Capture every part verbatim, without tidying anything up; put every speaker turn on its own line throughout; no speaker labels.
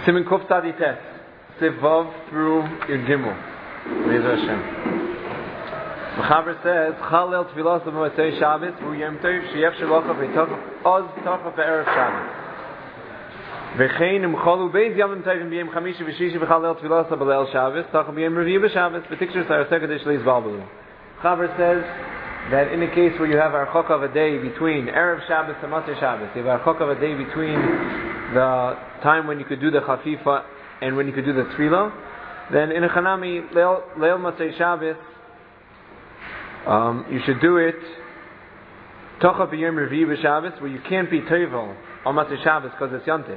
Siman Kuf Tzadi Tes, Sivav through Yud Gimel. Be'ezras Hashem. Mechaber says, Chalel Tfilas B'Motzei Shabbos V'Yom Tov Sheyef Shalocha V'Tov Oz Tocha V'Erev Shabbos. V'chein Imchalu Beis Yomim Tovim B'Yom Chamishi V'Shishi V'Chalel Tfilas B'Leil Shabbos Tocha B'Yom Revi'u B'Shabbos V'Tikshur Sarah Sekadesh Leis Balbalu. Mechaber says that in the case where you have Archok of a day between Erev Shabbos and Motzei Shabbos, you have Archok of a day between the time when you could do the Chafifa and when you could do the Tefillah, then in a Chanami, Leil, Leil Motzei Shabbos, um, you should do it Tocha B'Yom Revi'u B'Shabbos, where you can't be Tevel on Motzei Shabbos because it's Yontif.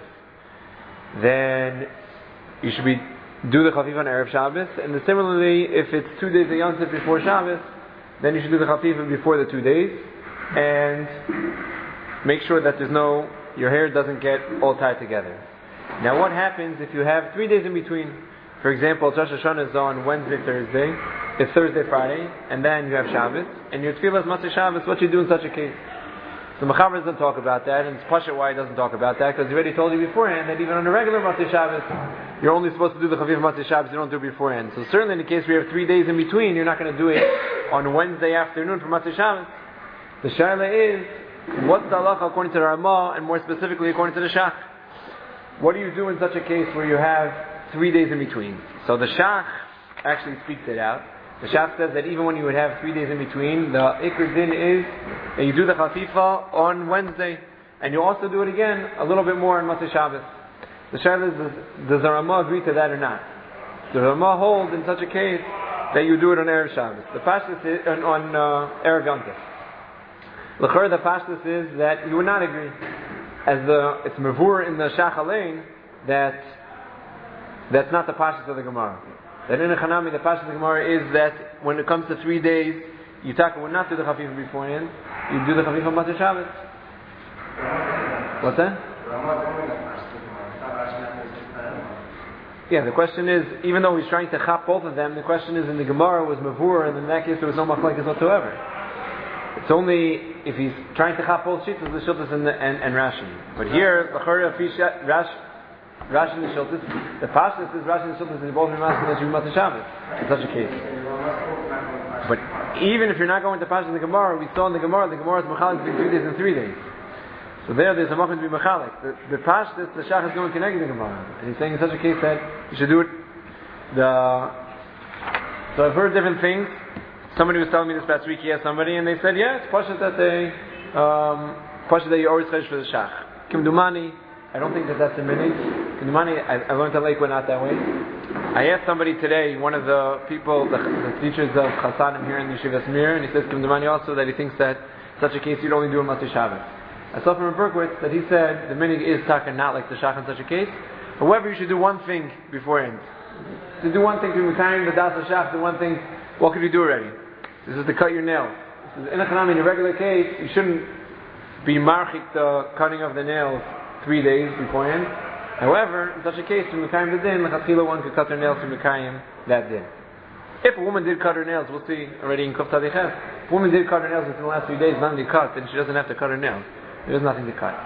Then you should be do the Chafifa on Erev Shabbos, and then similarly, if it's two days of Yontif before Shabbos, then you should do the Chafifa before the two days, and make sure that there's no, your hair doesn't get all tied together. Now what happens if you have three days in between? For example, Rosh Hashanah is on Wednesday, Thursday, it's Thursday, Friday, and then you have Shabbos, and your Tefillah is Motzei Shabbos. What you do in such a case? So Mechaber doesn't talk about that, and it's Pasha why he doesn't talk about that, because he already told you beforehand that even on a regular Motzei Shabbos, you're only supposed to do the Chafifa Motzei Shabbos, you don't do it beforehand. So certainly in the case where you have three days in between, you're not going to do it on Wednesday afternoon for Motzei Shabbos. The Shaila is, what's the halacha according to the Ramah, and more specifically according to the Shach? What do you do in such a case where you have three days in between? So the Shach actually speaks it out. The Shach says that even when you would have three days in between, the Iker Din is that you do the Chafifa on Wednesday, and you also do it again a little bit more on Motzei Shabbos. The Shaila is, does the Ramah agree to that or not? The Ramah holds in such a case that you do it on Erev Shabbos. The Pashtus is on, on uh, Erev Yontif. L'chor, the Pashtus is that you would not agree, as the it's Mavur in the Shach Alein that that's not the Pashtus of the Gemara. That in a Chanami, the Pashtus of the Gemara is that when it comes to three days, you taka would not do the Chafifa beforehand, you do the Chafifa Motzei Shabbos. What's that? Yeah, the question is, even though he's trying to chop both of them, the question is in the Gemara was Mavur, and in that case there was no machlekes whatsoever. It's only if he's trying to chop both shittas, the shiltas and, and, and Rashi. But here, Rashi Rashi and the shiltas, the Pashtus is Rashi and the shiltas, and both are masking that you Motzei Shabbos in such a case. But even if you're not going to Pashtus in the Gemara, we saw in the Gemara, the Gemara is machalik between three days and three days. So there, there's a machin to be machalik. The, the Pashtus, the Shach is going to connect the Gemara, and he's saying in such a case that you should do it. The so I've heard different things. Somebody was telling me this past week, he asked somebody, and they said, yeah, it's Pashtus that they um, Pashtus that you always chesh for the Shach. Kim Dumani, I don't think that that's a minute. Kim Dumani, I, I learned at Lakewood not that way. I asked somebody today, one of the people, the, the teachers of Chasanim here in Yeshivas Mir, and he says Kim Dumani also that he thinks that in such a case you'd only do a Motzei Shabbos. I saw from Berkowitz that he said the minig is taka not like the Shach in such a case. However, you should do one thing beforehand. To do one thing to retire the Das Shach, do one thing. What could you do already? This is to cut your nails. This is in a Chanami, in a regular case, you shouldn't be marchik the cutting of the nails three days beforehand. However, in such a case, from Mekayim the Din, L'chatchila one could cut their nails from Mekayim that Din. If a woman did cut her nails, we'll see already in Kuf Tzadi Ches, if a woman did cut her nails within the last few days, nothing to cut, then she doesn't have to cut her nails. There's nothing to cut.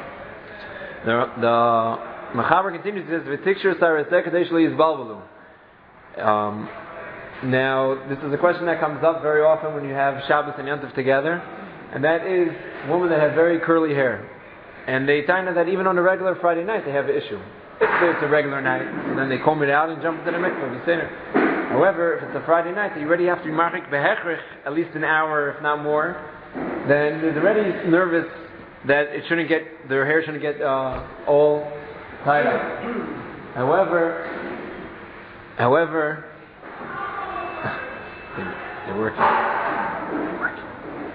The, the Mechaber continues, he says, V'tikshur saraseh kadesh li yizbalbalu. Um, now, this is a question that comes up very often when you have Shabbos and Yontif together, and that is women that have very curly hair. And they find that even on a regular Friday night they have an issue. If it's a regular night, and then they comb it out and jump into the mikveh. However, if it's a Friday night, you already have to be marchik behechrich at least an hour, if not more, then they're already nervous that it shouldn't get, their hair shouldn't get uh, all tied up. However, however, they're working. They're working.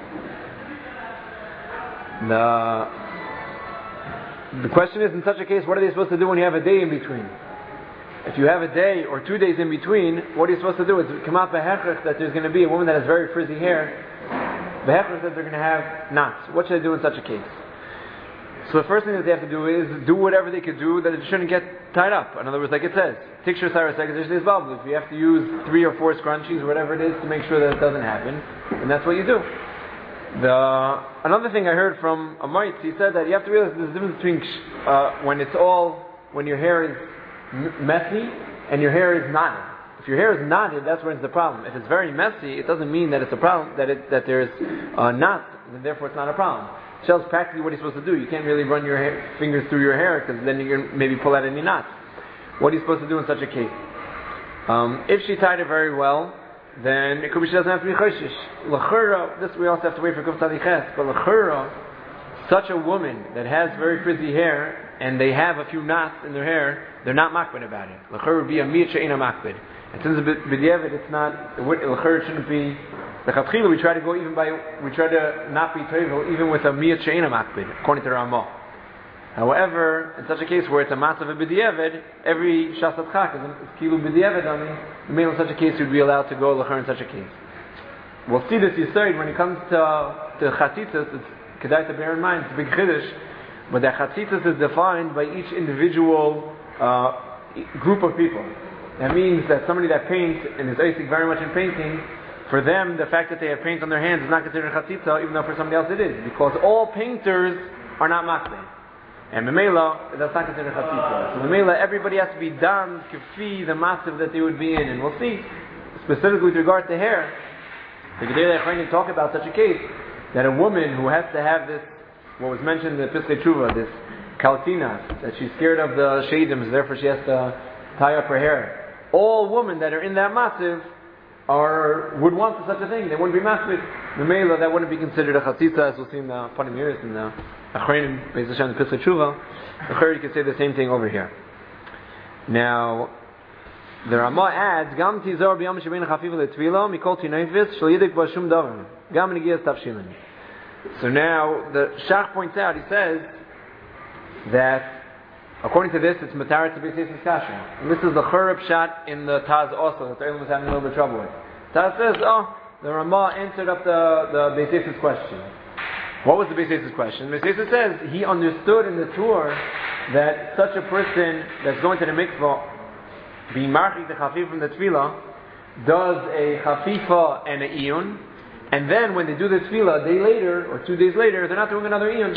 The The question is, in such a case, what are they supposed to do when you have a day in between? If you have a day or two days in between, what are you supposed to do? It's come out behechrich that there's going to be a woman that has very frizzy hair. Behechrich that they're going to have knots. What should I do in such a case? So the first thing that they have to do is do whatever they could do that it shouldn't get tied up. In other words, like it says, Tikshur Sarah Sekadesh is Babel. If you have to use three or four scrunchies or whatever it is to make sure that it doesn't happen, and that's what you do. The another thing I heard from a Moitz, he said that you have to realize there's a difference between uh, when it's all when your hair is m- messy and your hair is knotted. If your hair is knotted, that's when it's the problem. If it's very messy, it doesn't mean that it's a problem, that it, that there's uh, knots, and therefore it's not a problem. Tells practically what he's supposed to do. You can't really run your hair, fingers through your hair because then you can maybe pull out any knots. What are you supposed to do in such a case? Um, if she tied it very well, then it could be she doesn't have to be choshish. L'chura, this we also have to wait for Kuf Tzadiches, but l'chura, such a woman that has very frizzy hair and they have a few knots in their hair, they're not makbid about it. L'chura would be a miyat she'ena makbid. And since it's b'diavad, it's not, l'chura shouldn't be, the chatchila we try to go even by, we try to not be toivel even with a miyat she'ena makbid, according to Ramah. However, in such a case where it's a matzah of b'diavad, every shasat chak is kilu b'diavad on me. The male in such a case would be allowed to go l'chur in such a case. We'll see this yisod when it comes to to chatzitzas. It's kedai to bear in mind. It's a big chiddush, but that chatzitzas is defined by each individual uh, group of people. That means that somebody that paints and is eisik very much in painting, for them the fact that they have paint on their hands is not considered chatzitza, even though for somebody else it is, because all painters are not makbid. And Memela, that's not considered chatzitza. So Memela, everybody has to be done kafi the massive that they would be in. And we'll see, specifically with regard to hair, the Gedei Le'achronim talk about such a case, that a woman who has to have this, what was mentioned in the Piskei Tshuva, this kaltina, that she's scared of the shadim, therefore she has to tie up her hair. All women that are in that massive are, would want such a thing. They wouldn't be massive. Memela, that wouldn't be considered a chatzitza, as we'll see in the Panim Yiris in the Achronim, Beis Hashem, the Piskei Tshuva. The Chayr, you can say the same thing over here. Now, the Ramah adds, Gam tizor b'yom shebein chafiv le'tvila mikol tinayvis shel yidik ba shum davar gam negias tavshilin. So now the Shach points out, he says that according to this, it's matarat to be safe in kasha. And this is the Churab shot in the Taz also that the Eilim was having a little bit of trouble with. Taz says, oh, the Ramah answered up the the Beis Yosef's question. What was the Beis Yosef's question? Beis Yosef says he understood in the tour that such a person that's going to the mikvah, being marchik the chafif from the tefillah, does a chafifa and a iyun, and then when they do the tefillah a day later or two days later, they're not doing another iyun.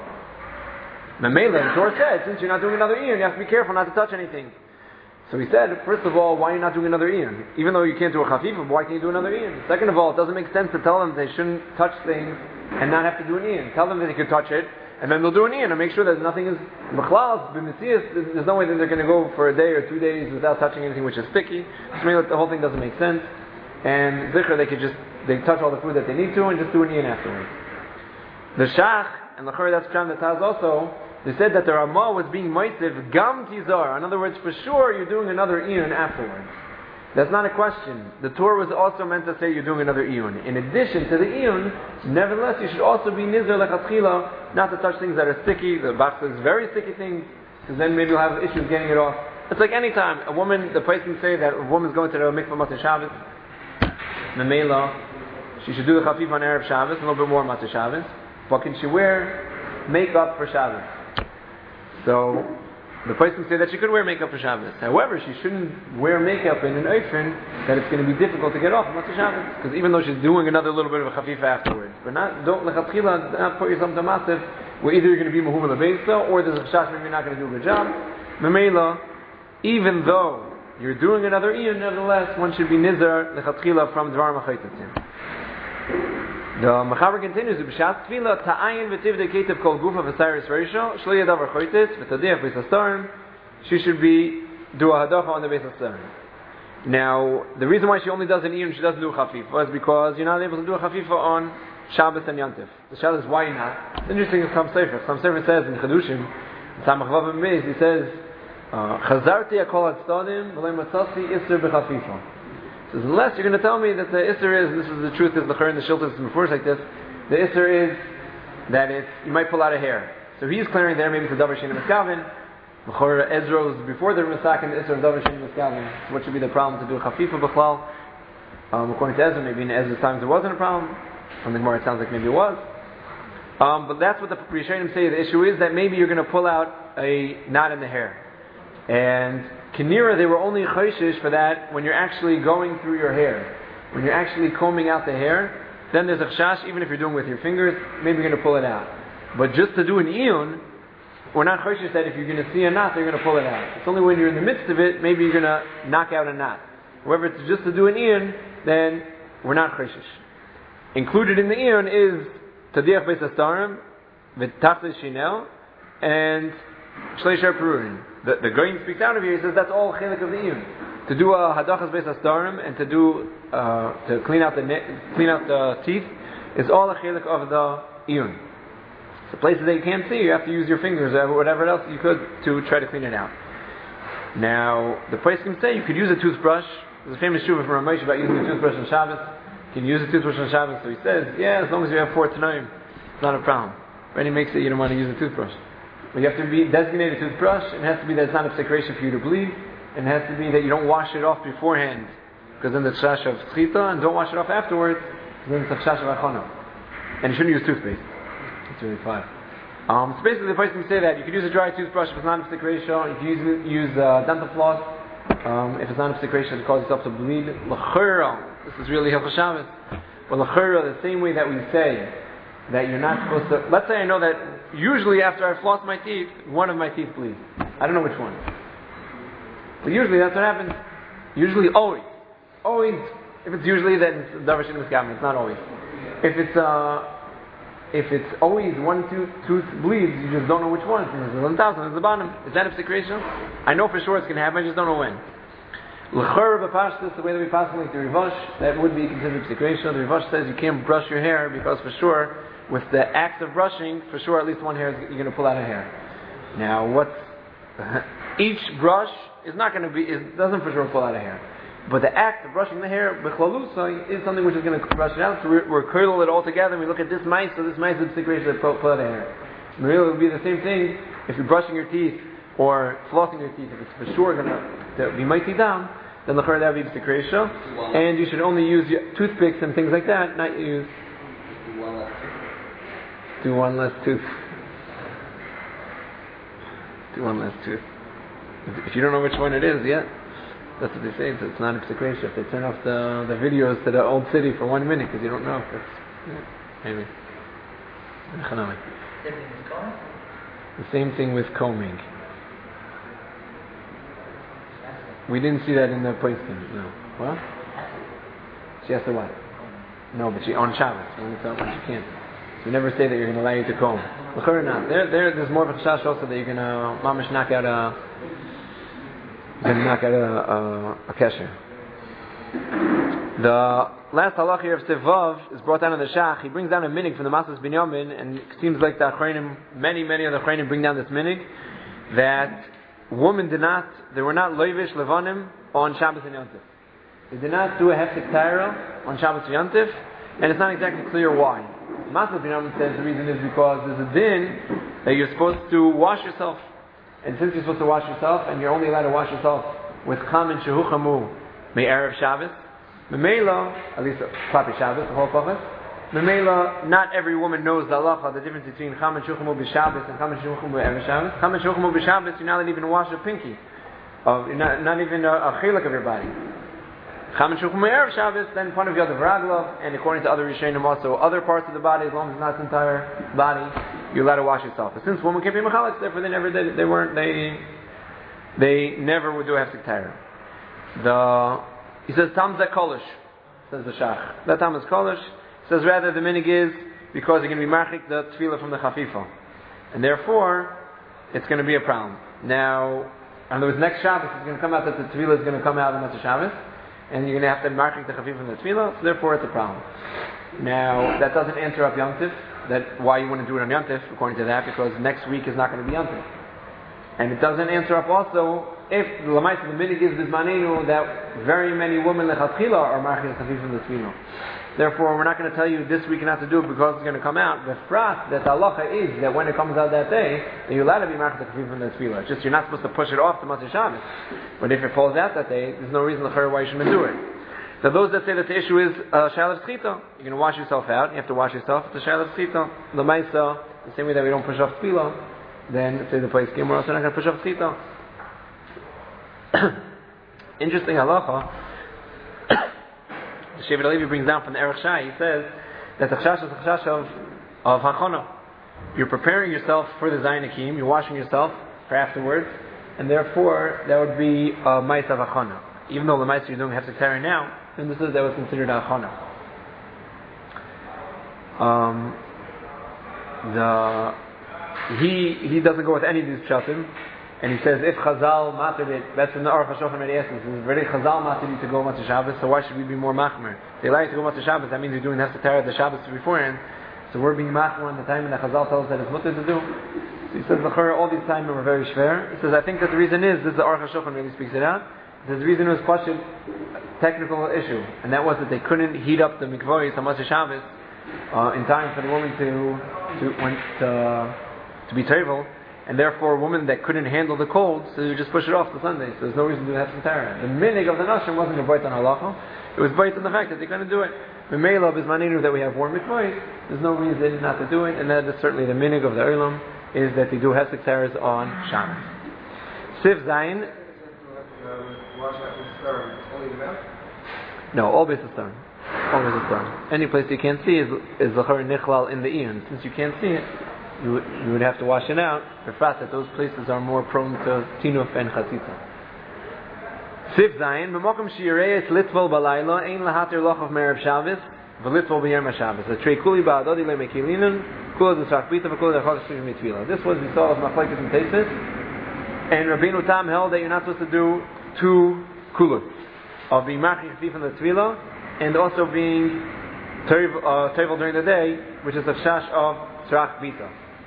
Memela, the Torah said, since you're not doing another iyun, you have to be careful not to touch anything. So he said, first of all, why are you not doing another iyun? Even though you can't do a chafifa, why can't you do another iyun? Second of all, it doesn't make sense to tell them they shouldn't touch things and not have to do an iyun. Tell them that they can touch it, and then they'll do an iyun and make sure that nothing is b'chlal, b'mesias. There's no way that they're going to go for a day or two days without touching anything which is sticky. So the whole thing doesn't make sense. And zikr, they could just they touch all the food that they need to and just do an iyun afterwards. The shach and the chur that's Psham the Taz also, they said that the Ramah was being moisiv gam tizar. In other words, for sure you're doing another iyun afterwards. That's not a question. The Torah was also meant to say you're doing another iyun. In addition to the iyun, nevertheless, you should also be nizar lechatchila, not to touch things that are sticky. The Bach says very sticky things, because then maybe you'll have issues getting it off. It's like any time a woman, the place can say that a woman's going to the mikvah Matzah Shabbos, Memela, she should do the chafif on Erev Shabbos, a little bit more Matzah Shabbos. But can she wear makeup for Shabbos? So the place can say that she could wear makeup for Shabbos. However, she shouldn't wear makeup in an oifen that it's going to be difficult to get off on Matzah Shabbos. Because even though she's doing another little bit of a chafifa afterwards, but not don't lechatchila, not put yourself to massive where either you're going to be mahum lebeisa or there's a chash maybe you're not going to do a good job. Memela, even though you're doing another iyun, nevertheless one should be nizar lechatchila from dvar machaytatzim. The Mechaber continues, B'shat Tefillah, Ta'ayin v'tivdei ketev kol gufa v'sayris reisho, shlo yadav v'choytes, v'tadiach Beis HaSarim, she should be, do a hadacha on the Beis HaSarim. Now, the reason why she only does an iyun, she doesn't do a chafifa, is because you're not able to do a chafifa on Shabbos and Yantif. The Shabbos, why not? It's interesting in some Sefer. Some Sefer says in Chedushim, in Samach Vav Beis, he says, Chazarti akol ad-stadim, v'lei matzasi isser b'chafifa. Says, unless you're going to tell me that the Isser is, and this is the truth, is the Chur in the Shiltas before like this, the Isser is that it's, you might pull out a hair. So he's clearing there, maybe it's a Davar Sheni Miskavin. The Chur Ezra was before the Misak and the Isser of Davar Sheni Miskavin. So what should be the problem to do a Chafifa B'chlal? Um, according to Ezra, maybe in Ezra's times there wasn't a problem. On the Gemara it sounds like maybe it was. Um, but that's what the Rishonim say. The issue is that maybe you're going to pull out a knot in the hair. And Kinira, they were only choishish for that when you're actually going through your hair. When you're actually combing out the hair, then there's a chash, even if you're doing it with your fingers, maybe you're going to pull it out. But just to do an iyun, we're not choshesh that if you're going to see a knot, you're going to pull it out. It's only when you're in the midst of it, maybe you're going to knock out a knot. However, it's just to do an iyun, then we're not choshesh. Included in the iyun is tadiach beis hastarim, v'tachlis shinel, and shleisher perurin. The, the Goyin speaks out of here, he says that's all chelik of the iyun. To do a hadachas beis hastarim and to do, uh, to clean out the ne- clean out the teeth is all a chelik of the iyun. The places that you can't see, you have to use your fingers or whatever else you could to try to clean it out. Now, the place can say you could use a toothbrush. There's a famous shuvah from Ramesh about using a toothbrush on Shabbos. Can you use a toothbrush on Shabbos? So he says, yeah, as long as you have four tanoim, it's not a problem. But he makes it you don't want to use a toothbrush. But you have to be designated toothbrush, and it has to be that it's not a psikration for you to bleed, and it has to be that you don't wash it off beforehand, because then the chash of tzchita, and don't wash it off afterwards, because then it's a chash of achana. And you shouldn't use toothpaste. It's really fine. Um, so basically, the person can say that you can use a dry toothbrush if it's not a psik ratio. You can use use uh, dental floss um, if it's not a psik ratio to cause yourself to bleed. L'chura, this is really Hilchos Shabbos. But l'chura, the same way that we say that you're not supposed to. Let's say I know that usually after I floss my teeth, one of my teeth bleeds. I don't know which one. But usually that's what happens. Usually, always, always. If it's usually, then it's davar she'en miskabel. It's not always. If it's uh. If it's always one tooth, tooth bleeds, you just don't know which one. There's the one thousand, there's the bottom. Is that a psikration? I know for sure it's going to happen, I just don't know when. L'chor b'pashtus, the way that we pass like the Rivash, that would be considered psikration. The Rivash says you can't brush your hair because for sure, with the act of brushing, for sure at least one hair, is, you're going to pull out a hair. Now, what's... each brush is not going to be... It doesn't for sure pull out a hair. But the act of brushing the hair, b'chlalusa, is something which is going to brush it out. So we're, we're curl it all together, and we look at this mice, so this mice is the situation that pull, pull out the hair. And really, it would be the same thing if you're brushing your teeth or flossing your teeth. If it's for sure going to be mighty down, then the that would be psikresha. And you should only use toothpicks and things like that, not use. Do one less tooth. Do one less tooth. If you don't know which one it is yet. That's what they say. So it's not a psikresha. If they turn off the the videos to the old city for one minute because you don't know if it's yeah, maybe. The same thing with combing. We didn't see that in the posting. No. What? She has to what? No, but she on Shabbos. When it's up, she can't. So we never say that you're going to allow you to comb. Look or not. There, there, there's more of a chashash also that you're going to mamish knock out a. You're going to knock out a, a, a kesher. The last halach here of Sevav is brought down in the Shach. He brings down a minig from the Masas Binyamin, and it seems like the Achronim, many, many of the Achronim bring down this minig, that women did not, they were not loivish levanim on Shabbos and Yontif. They did not do a heftik taira on Shabbos and Yontif, and it's not exactly clear why. Masas Binyamin says the reason is because there's a din that you're supposed to wash yourself. And since you're supposed to wash yourself, and you're only allowed to wash yourself with cham and shehuchamu may erev Shabbos, memela, at least klapi Shabbos, the whole pachas, memela, not every woman knows the halacha, the difference between cham and shehuchamu b'Shabbos and cham and shehuchamu b'erev Shabbos. Cham and shehuchamu b'Shabbos, you're not even wash a pinky, of not, not even a, a chilek of your body. Cham and shehuchamu b'erev Shabbos, then part of yadav raglov, and according to other rishonim also, other parts of the body, as long as it's not the entire body, you're allowed to wash yourself. But since women can't be mechalek, therefore they never did. They weren't. They they never would do a heftik taira. The he says tam zeh kolish, says the shach. That tam is kolish. Says rather the minig is because you're going to be marchik the tefillah from the chafifa, and therefore it's going to be a problem. Now, in other words, next Shabbos it's going to come out that the tefillah is going to come out on the Shabbos, and you're going to have to marchik the chafifa from the tefillah. So therefore it's a problem. Now that doesn't answer up Yom Tif. That why you wouldn't do it on Yom Tif, according to that, because next week is not going to be Yom Tif. And it doesn't answer up also if the Lamaisa the minig is bismanenu that very many women lechatchila are marching chafif from the tefillah. Therefore, we're not going to tell you this week not to do it because it's going to come out. The frat that the halacha is that when it comes out that day, that you're allowed to be marching chafif from the tefillah. It's just you're not supposed to push it off to Matzah Shabbos. But if it falls out that day, there's no reason why you shouldn't do it. So those that say that the issue is uh, shayla v'schita, you're going to wash yourself out. You have to wash yourself. It's a shayla v'schita. The ma'isa, the same way that we don't push off tefillah, then say the place came, we're also not going to push off tefillah. Interesting halacha. The Shevet Alevi brings down from the Erech Shai. He says that the chashash is the chashash of of hachana. you're preparing yourself for the Zayin Akim, you're washing yourself for afterwards, and therefore that would be a Ma'is of Achana. Even though the Ma'is you're doing Hefsek Tahara now, and this is that was considered Achana. Um, the he he doesn't go with any of these pshatim, and he says if Chazal matered it, that's in the Aruch HaShulchan already asks us. It's very Chazal matered you to go Matzah Shabbos, so why should we be more machmer? They allow you to go Matzah Shabbos. That means you're doing Hefsek Tahara the Shabbos beforehand. So we're being machmer on the time and the Chazal tells us that it's mutter to do. So he says L'chora all these times were very schwer. He says I think that the reason is this is the Aruch HaShulchan really speaks it out. He says the reason was pashut technical issue, and that was that they couldn't heat up the mikvahs on Matzah Shabbos uh, in time for the woman to to when to, to be tevel. And therefore, a woman that couldn't handle the cold, so you just push it off to Sunday. So there's no reason to have some Tahara. The minig of the Nashim wasn't a bite on halacha; it was bite on the fact that they're going to do it. The meila is maninu that we have warm mikvahs. There's no reason not to do it, and that is certainly the minig of the Olam is that they do have six Taharas on Shabbos. Sif Zayin. No, all bases done. All bases done. Any place you can't see is is the nichlal in the ian. Since you can't see it, You would, you would have to wash it out. For fast that those places are more prone to tinuf and chatzitza. Sif Zayin, b'mokum shi'irei litvol balayla, ein lahatir lochav me'erev Shabbos, v'litvol b'yerm HaShabbos. A trei kuli ba'adodi le'mekilinun, kula d'sach bita, v'kula d'chag s'vim mitzvila. This was, we saw, of Machlekes and Teisus, and Rabbeinu Tam held that you're not supposed to do two kulut, of being machri chafif in the tvila, and also being tevel during the day, which is a shash of tzrach bita.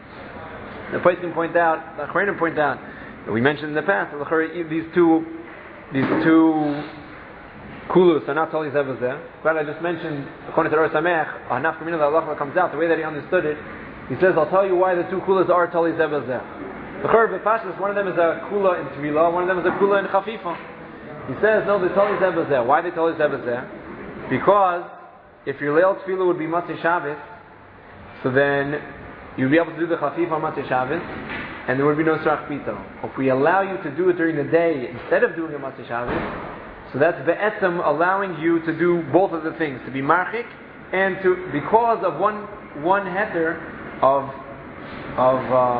The place can point out, the Achreinim point out, that we mentioned in the past, that these two, these two kulus are not totally zevazeh. But I just mentioned, according to Rosh Samech, a Hanaf Kamina that Allah comes out, the way that he understood it, he says, I'll tell you why the two kulas are totally zevazeh. The Chor B'Pashas, one of them is a kula in Tvila, one of them is a kula in Chafifa. He says, no, they're totally zevazeh. Why are they totally zevazeh? Because if your Leil Tvila would be Matzah Shabbos, so then you'll be able to do the Chafif on Matzah Shabbos, and there would be no Tzrach Pito. If we allow you to do it during the day instead of doing a Matzah Shabbos, so that's Be'etzem allowing you to do both of the things, to be Marchik, and to, because of one one heter of of uh,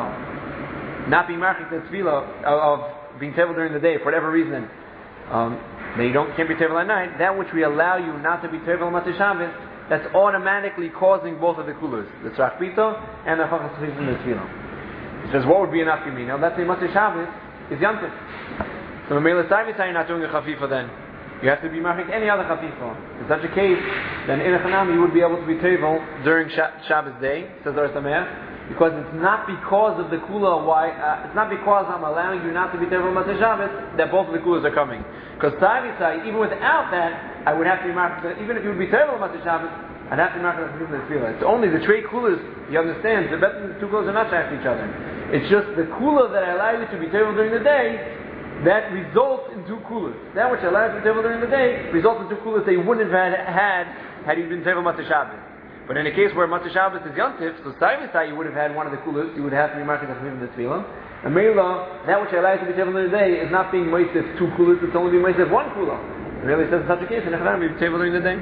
not being Marchik the Tzvila, of, of being Tevel during the day, for whatever reason, um, that you don't, can't be Tevel at night, that which we allow you not to be Tevel on Matzah Shabbos, that's automatically causing both of the kulas, the tzrach pito and the chachas tzrich in the tefillah. He says, what would be an afkamina? Let's say Matzah Shabbos is yantif. So Mamela Saivita, you're not doing a chafifa then. You have to be machik any other chafifa. In such a case, then in a chanam you would be able to be tevel during Shabbos day, says Rosh Samech, because it's not because of the kula why, uh, it's not because I'm allowing you not to be tevel Matzah Shabbos that both of the kulas are coming. Because Saivita, even without that, I would have to be marked, even if you would be terrible about the Shabbos, I'd have to be marked as the tefillah. It's only the trei kulas, you understand, the better the two kulas are not shaykh to each other. It's just the kula that I allow you to be terrible during the day, that results in two kulas. That which I allow you to be terrible during the day, results in two kulas they wouldn't have had, had, had you been terrible about the Shabbos. But in a case where Matzah Shabbos is yantif, so Saivasai you would have had one of the kulas, you would have to be marked as the tefillah. And Meila, that which I allow you to be terrible during the day is not being moisef two kulas, it's only being moisef one kula. It really says in such a case, in Echadam, be table during the day.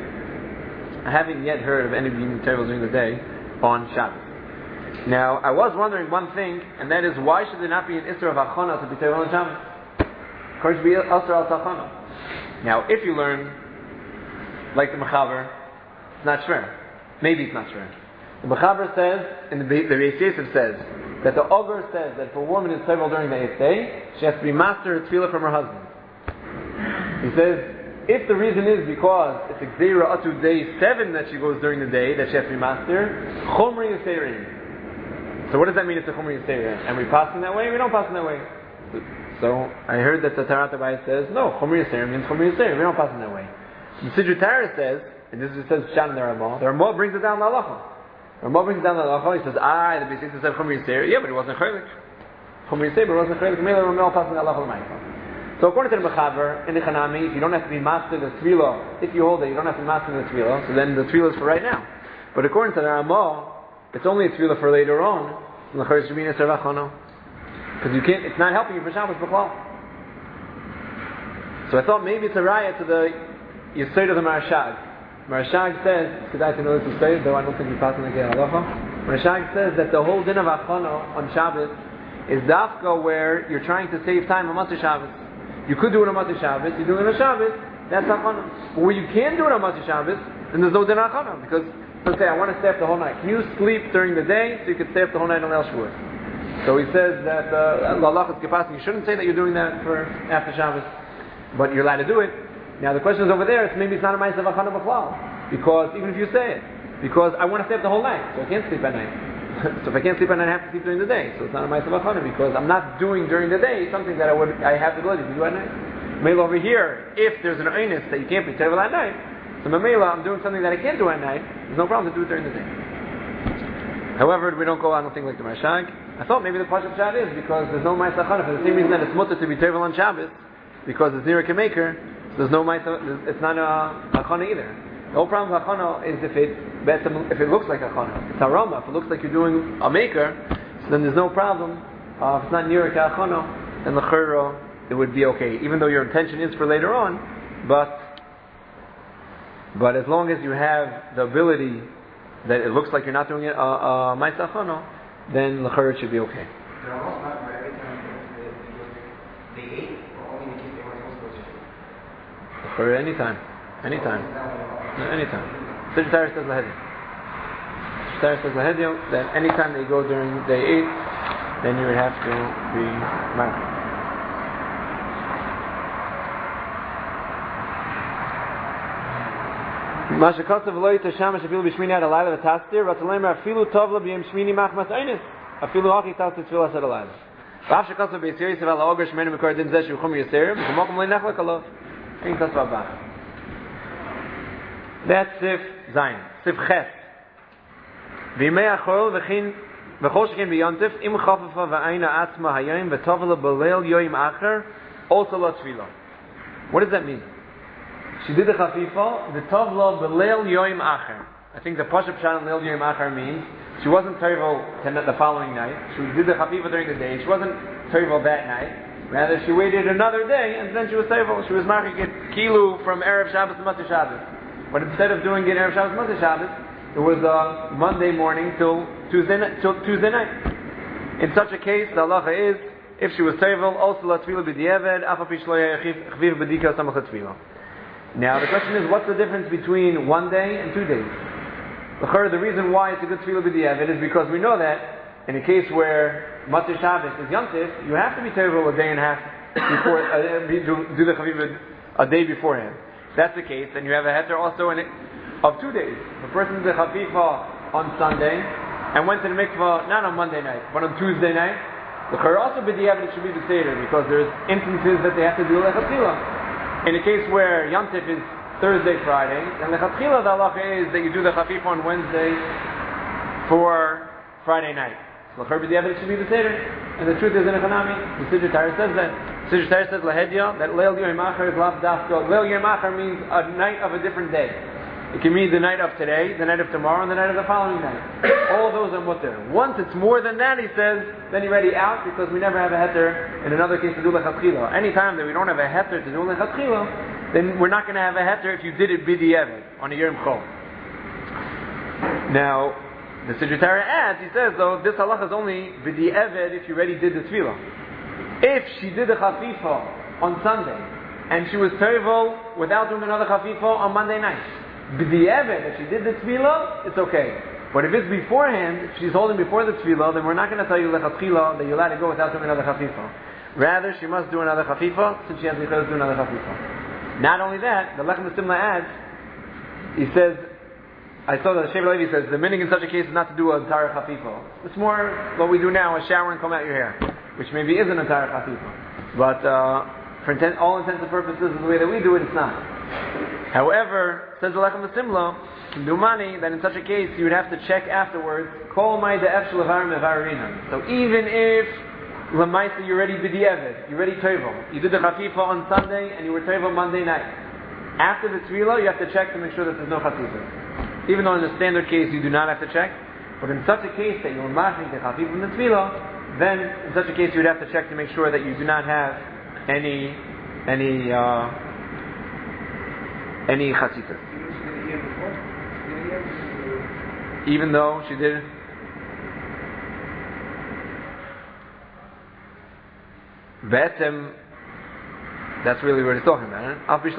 I haven't yet heard of any being table during the day on Shabbos. Now, I was wondering one thing, and that is, why should there not be an Isra of Achana to be table on Shabbos? Of course, it should be Isra al Tachana. Now, if you learn, like the Mechaber, it's not shver. Maybe it's not shver. The Mechaber says, and the Beis Yosef says, that the Oger says that if a woman is table during the eighth day, she has to be master of tefillah from her husband. He says, if the reason is because it's a Gzeira Atu day seven that she goes during the day, that she has to be master, Chomri Yiseirin. So what does that mean, it's a Chomri Yiseirin? And we pass in that way, we don't pass in that way. So I heard that the Tarat Abai says, no, Chomri Yiseirin means Chomri Yiseirin, we don't pass in that way. The Siddur Torah says, and this is says Shan in the Ramah, the Ramah brings it down the halacha. The Ramah brings it down the halacha, he says, ah, the Beis Yosef said Chomri Yiseirin, yeah, but it wasn't Chaylik. Chomri Yiseirin, but it wasn't Chaylik, Mela Ramah passing the halacha l'maycha. So according to the Mechaber, in the Chanami, if you don't have to be master the Tefillah, if you hold it, you don't have to be master the Tefillah, so then the Tefillah is for right now. But according to the Ramah, it's only a Tefillah for later on, because you can't, it's not helping you for Shabbos B'chlal. So I thought maybe it's a raya to the Yesod of the Marashag. Marashag says, Kedai to know this Yesod, though I don't think we pass on the Halacha. Rashag says that the whole din of Achana on Shabbos is dafka where you're trying to save time on Matzah Shabbos. You could do it on Matzah Shabbos, you do it on Shabbos, that's Achana. But where you can do it on Matzah Shabbos, then there's no din Achana, because let's say I want to stay up the whole night. Can you sleep during the day so you can stay up the whole night on El Shavuot? So he says that Allah is kipas, you shouldn't say that you're doing that for after Shabbos, but you're allowed to do it. Now the question is over there, it's maybe it's not a ma'aseh of Achana b'chlal, because even if you say it, because I want to stay up the whole night, so I can't sleep at night. So if I can't sleep at night, I have to sleep during the day. So it's not a ma'aseh of Achana, because I'm not doing during the day something that I would I have the ability to do at night. Maybe over here, if there's an einus that you can't be terrible at night, so Mamela, I'm doing something that I can't do at night, there's no problem to do it during the day. However, we don't go, I don't think, like the Rashag. I thought maybe the Pashat Shad is because there's no ma'aseh Achana, for the same reason that it's mutter to be terrible on Shabbos, because it's near a Kemaker, so there's no ma'aseh, it's not a Achana either. The whole problem with Achana is if it if it looks like Achana. It's Harama. If it looks like you're doing a maker, so then there's no problem. Uh, if it's not near a Achana, then l'chera it would be okay. Even though your intention is for later on, but but as long as you have the ability that it looks like you're not doing it, uh, uh, ma'aseh Achana, then l'chera it should be okay. L'chera anytime, anytime. No, anytime. Siddur Torah says Lahedya. Siddur Torah says Lahedya that anytime they go during day eight, then you would have to be married. Masha Kosav Lo Yita Shamash Afilu B'Shmini Ad Alayla V'Tastir Ratzalem Afilu Tovla B'Yem Shmini Machmas Einis Afilu Haki Tastir Tfilas Ad Alayla V'Av Shekosav B'Yisir Yisav Ala Oger Shmeni Mekor Din Zeh Shuchum Yisir V'Mokum Lo Yinach L'Kalov Ein Kosav Abach. That's Sif Zayin. Sif Ches. V'yimei achol v'chin v'chol shekin b'yontif im chafafa v'ayna atzma hayayim v'tovela b'leil yoyim acher also lo tefila. What does that mean? She did the chafifa v'tovela b'leil yoyim acher. I think the Pashup Pshat on leil yoyim acher means she wasn't terrible the following night. She did the chafifa during the day. She wasn't terrible that night. Rather, she waited another day and then she was terrible. She was marking it kilu from Erev Shabbos to Matzah Shabbos. But instead of doing it Erev Shabbos, Matzah Shabbos, it was uh, Monday morning till Tuesday, till Tuesday night. In such a case, the halacha is, if she was tevel, also la tefila b'diavad, afa pi shlo chviv b'dika samach tefila. Now the question is, what's the difference between one day and two days? The reason why it's a good tefila b'diavad is because we know that in a case where Matzah Shabbos is Yontif, you have to be tevel a day and a half before, uh, do, do the chaviv a day beforehand. If that's the case, then you have a heter also in it of two days. The person did the chafifa on Sunday and went to the mikvah not on Monday night, but on Tuesday night. The chayr also b'diavad should be the seder because there's instances that they have to do lechatchila. In a case where Yontif is Thursday, Friday, then lechatchila the halacha is that you do the chafifa on Wednesday for Friday night. So the chayr b'diavad should be the seder. And the truth is in a Chanami, the Siddur Torah says that. Siddur Torah says Lahedya, that Leil Yom Acher is Lav Dafka. Leil Yom Acher means a night of a different day. It can mean the night of today, the night of tomorrow, and the night of the following night. All those are mutter. Once it's more than that, he says, then you're already out because we never have a heter. In another case, to do lechatchila. Any time that we don't have a heter to do lechatchila, then we're not going to have a heter if you did it b'diavad on a Yom Chol. Now, the Siddur Torah adds, he says though, this halacha is only b'di'eved if you already did the tefillah. If she did the chafifa on Sunday, and she was terrible without doing another chafifa on Monday night, b'di'eved, if she did the tefillah, it's okay. But if it's beforehand, if she's holding before the tefillah, then we're not going to tell you lechatchila that you're allowed to go without doing another chafifa. Rather, she must do another chafifa, since she has the to do another chafifa. Not only that, the Lechem Simla adds, he says, I saw that the Shevet Levi says the meaning in such a case is not to do an entire chafifa. It's more what we do now, a shower and comb out your hair, which maybe is an entire chafifa. But uh, for intent, all intents and purposes, the way that we do it, it's not. However, says the Lechem Simla, Dumani, that in such a case you would have to check afterwards. Kol mai de'ef shel avarim evarina. So even if lemaisa you're already b'di'evet, you're already tevel, you did the chafifa on Sunday and you were tevel Monday night. After the tefillah, you have to check to make sure that there's no chafifa. Even though in the standard case you do not have to check, but in such a case that you're mashing the chafifa from the tefillah, then in such a case you would have to check to make sure that you do not have any any uh, any chatzitza. Even though she did, Be'etem, that's really what it's talking about.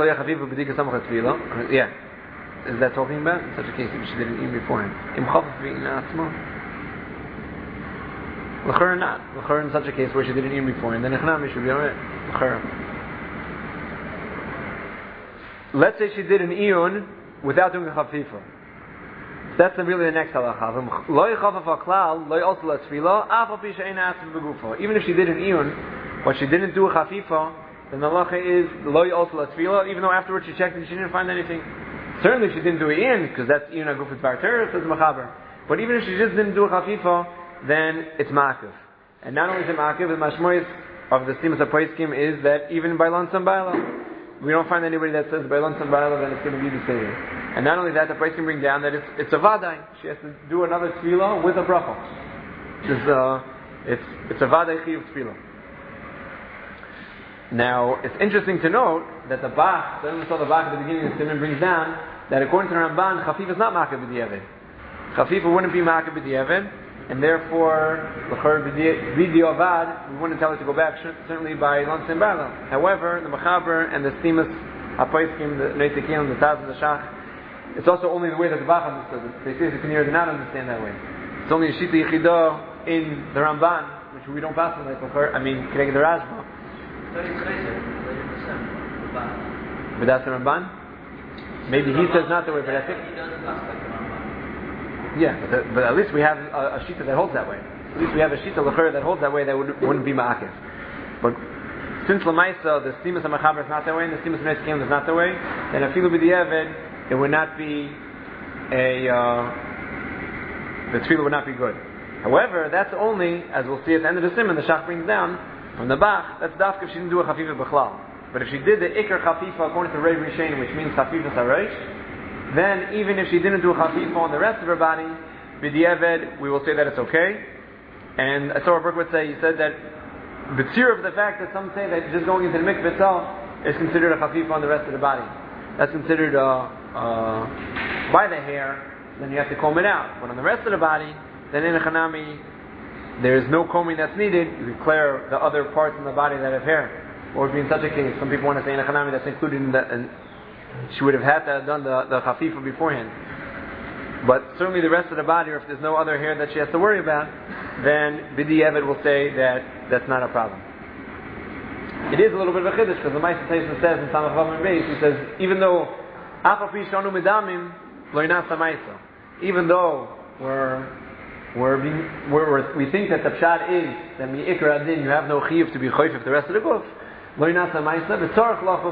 Huh? Yeah. Is that talking about? In such a case, if she didn't eat beforehand. Im chafaf v'ina atzmo. L'chor not. L'chor in such a case where she didn't eat beforehand, then echnami should be alright. L'chor. Let's say she did an iyun without doing a chafifa. That's really the next halacha. Lo yichafaf haklal, lo yosel atfila, af al pi she'eina atzmo b'gufa. Even if she did an iyun, but she didn't do a chafifa, then the halacha is lo yosel atfila, even though afterwards she checked and she didn't find anything. Certainly, if she didn't do it in, because that's iyun agufet barter, says machaber. But even if she just didn't do a chafifa, then it's ma'akiv. And not only is it ma'akiv, the mashmois of the stimas hapoiskim is that even by lansam ba'ala, we don't find anybody that says by lansam ba'ala that it's going to be the seder. And not only that, the poiskim bring down that it's it's a vaday. She has to do another tefillah with a bracha. It's uh, it's it's a vaday chiyuv tefillah. Now, it's interesting to note that the Bach, so we saw the Bach at the beginning of the Simon brings down that according to Ramban, Chafif is not Makah b'di'evet. Chafif wouldn't be Makah b'di'evet, and therefore, l'chor b'di'ovad, we wouldn't tell her to go back, certainly by Lansim Bala. However, the Machaber and the Stimas HaPoiskim, the Neitikim, the Taz, and the Shach, it's also only the way that the Bach understood it. They say the Kinir did not understand that way. It's only a Shita Yechidah in the Ramban, which we don't pass on like l'chor, I mean, Kereg the Rashba. But that's the Ramban? Maybe he says not the way, but I think... Yeah, but, the, but at least we have a, a shita that holds that way. At least we have a shita l'chor that holds that way that would, wouldn't be ma'akiv. But since Lamaisa, the Stimas HaMachaber is not that way, and the Stimas HaMetzkim is not that way, then afilu b'di'evet, it would not be a... Uh, the tefillah would not be good. However, that's only, as we'll see at the end of the Simon, the Shach brings down, from the Bach, that's dafka if she didn't do a chafifa b'chlal. But if she did the ikar chafifa according to Rei Rishain, which means chafifa sareish, then even if she didn't do a chafifa on the rest of her body, b'di'eved, we will say that it's okay. And I saw Berk would say, he said that b'tzir of the fact that some say that just going into the mikveh itself is considered a chafifa on the rest of the body. That's considered uh, uh, by the hair, then you have to comb it out. But on the rest of the body, then in a chanami, there is no combing that's needed. You declare the other parts in the body that have hair. Or if in such a case, some people want to say in a chanami that's included in that, and she would have had to have done the, the chafifa beforehand. But certainly the rest of the body, or if there's no other hair that she has to worry about, then Bidi Eved will say that that's not a problem. It is a little bit of a chiddush, because the Ma'aseh Taisa says in Samach Vav Beis, he says, even though Afapi Shonu Medamim Lo Yinas Ha'Maisa, even though we're We're being, we're, we're, we think that the pshat is that mi'ikra adin you have no chiyuv to be choyfif the rest of the guf. Lo yinasa ma'isa v'tzorach lachuf.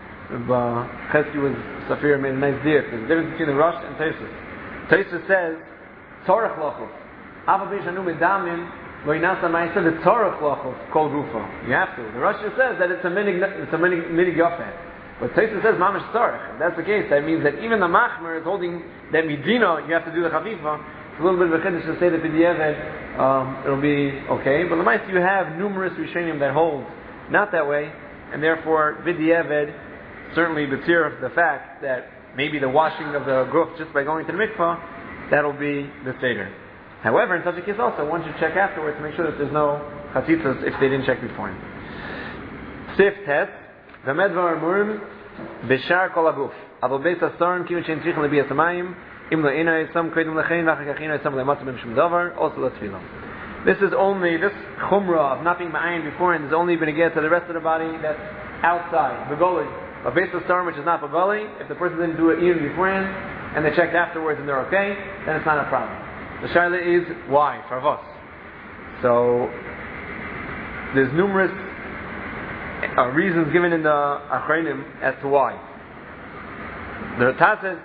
Chesky was Safir made a nice deal. There's a difference between the Rosh and Taisus. Taisus says tzorach lachuf. Ava b'shanu medamim lo yinasa ma'isa v'tzorach lachuf kol gufa. You have to. The Rosh says that it's a minig it's a minig minig yofeh. But Taisus says mamish tzorach. If that's the case, that means that even the machmer is holding that midino you have to do the chafifa. It's a little bit of a chiddush to say that b'di'evet um, it'll be okay, but the mice you have numerous rishonim that hold not that way, and therefore b'di'evet certainly b'tzir the fact that maybe the washing of the guf just by going to the mikvah, that'll be the seder. However, in such a case also, one should check afterwards to make sure that there's no chatzitzos if they didn't check beforehand. Sif test the medvar murim b'shar kol aguf abel beis asaron kiyun shein tzrichen lebi asamayim. This is only, this chumrah of not being ma'ayin beforehand is only going to get to the rest of the body that's outside, begoli. But based on storm which is not begoli, if the person didn't do it even beforehand, and they checked afterwards and they're okay, then it's not a problem. The shaila is, why? Farvos. So, there's numerous uh, reasons given in the Achreinim as to why. The Taz says,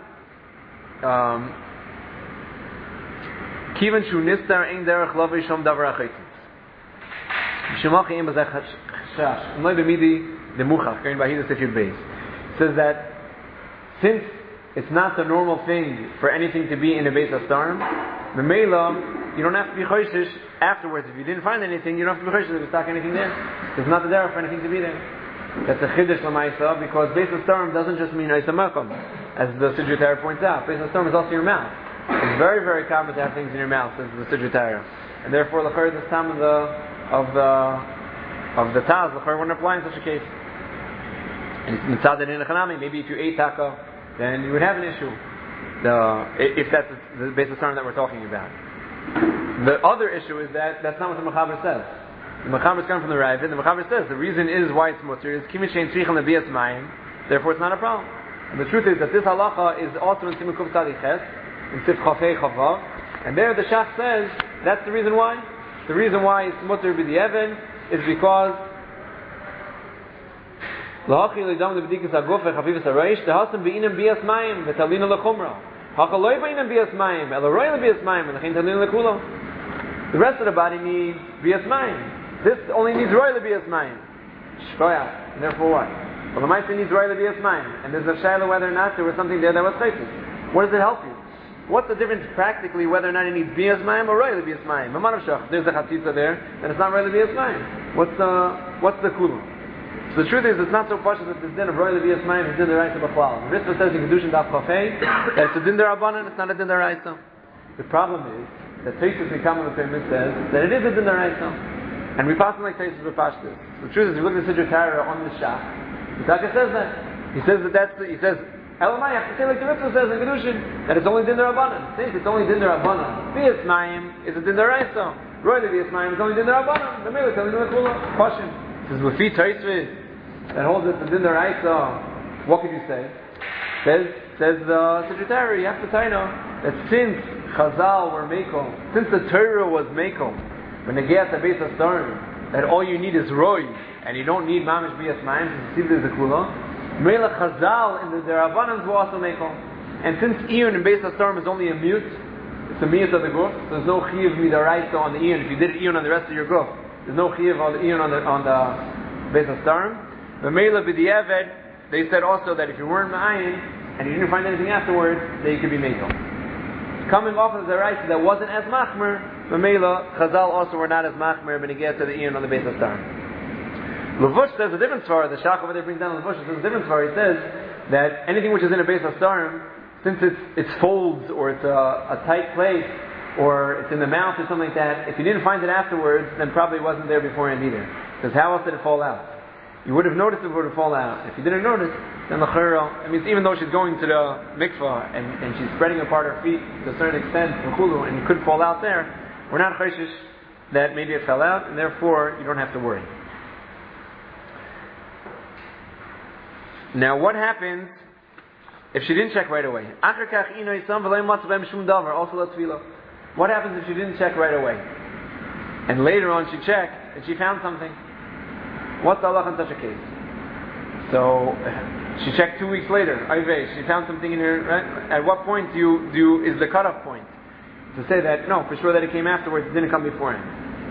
Kivan shu nistar ein derech lavi shom davar achitzis. Mishumach ein bazech hashash. Umay b'midi demuchach. Karin bahidus if you'd base. Says that since it's not the normal thing for anything to be in a base astarim, the meila you don't have to be choishish afterwards. If you didn't find anything, you don't have to be choishish if you stuck anything there. There's not the derech for anything to be there. That's a chiddush l'maisa because base astarim doesn't just mean oisa makom. As the Siddur Torah points out, Beis HaStorm is also your mouth. It's very, very common to have things in your mouth, says the Siddur Torah. And therefore, the third this time of the of the of the Taz, the wouldn't apply in such a case. And it's mitzad in echanami. Maybe if you ate taka, then you would have an issue. The, if that's the base of that we're talking about. The other issue is that that's not what the Mechaber says. The Mechaber is coming from the Ravid. The Mechaber says the reason is why it's mutter is kimin shein tzrichen lebias mayim. Therefore, it's not a problem. And the truth is that this halacha is also in Siman Kuf Tzadi Ches, in Sif Chafei Chavav, and there the Shach says that's the reason why. The reason why it's mutter b'di'even is because L'hachi l'idam lebedikas haguf v'chafivas hareish tehasem be'inam bias mayim v'talina l'chumra hachaloi be'inam bias mayim eloroi lebias mayim v'lechin talina l'kulo. The rest of the body needs bias mayim. This only needs roi lebias mayim. Shkoya. And therefore what? Well, the Maisa needs roi lebias mayim, and there's a shayla whether or not there was something there that was chaytis. What does it help you? What's the difference practically whether or not it needs bias mayim or roi lebias mayim? There's a chatzitza there, and it's not roi lebias mayim. What's the what's the kulo? So the truth is, it's not so partial that this din of roi lebias mayim is din deraisa b'chlal. The Ritva says in Kedushin Daf Chafei that it's a din derabanan, it's not a din deraisa. The problem is that Teisus Mikam of the Pyramid says that it is a din deraisa, and we pass them like Teisus b'pashtus. The truth is, if you look at the Siddur Torah on the Shach, the Taka says that. He says that that's the, he says Elamai, you have to say like the Ritva says in Kedushin that it's only din derabanan. Since it's only din derabanan, bias mayim is a din deraisa. Roi lebias mayim is only din derabanan. The Mele telling you the Kula. Question. This is Lefi Taisvis that holds it to din deraisa. What could you say? Says says the Secretary, you have to tell that since Chazal were Mekel, since the Torah was Mekel, when they get the base of Stern, that all you need is Roy, and you don't need Mamish Bias Mayim to see there's a Kula. Mela Chazal in the Derabanans were also Mekel. And since Iyun in base of Stern is only a mute, it's a mute of the Guf, so there's no Chiv Midaraisa on the Iyun. If you did Iyun on the rest of your Guf, there's no Chiv on the Iyun on the, on the base of Stern. The Mela B'di'eved, they said also that if you weren't Ma'ayin and you didn't find anything afterwards, then you could be Mekel. Coming off of the right that wasn't as Machmer, the Mela, Chazal also were not as Machmer when you get to the Ian on the base of Star. Levush says a different story. The Shach over there brings down Levush says a different story. He says that anything which is in a base of Star, since it's, it's folds or it's a, a tight place or it's in the mouth or something like that, if you didn't find it afterwards, then probably it wasn't there beforehand either. Because how else did it fall out? You would have noticed it would have fallen out. If you didn't notice, then the chayra, I mean, even though she's going to the mikvah and, and she's spreading apart her feet to a certain extent, and it could fall out there, we're not chayshish that maybe it fell out, and therefore you don't have to worry. Now, what happens if she didn't check right away? What happens if she didn't check right away? And later on she checked and she found something. What's the halacha in such a case? So she checked two weeks later. She found something in her. Right? At what point do you do you, is the cutoff point to say that no, for sure that it came afterwards, it didn't come beforehand?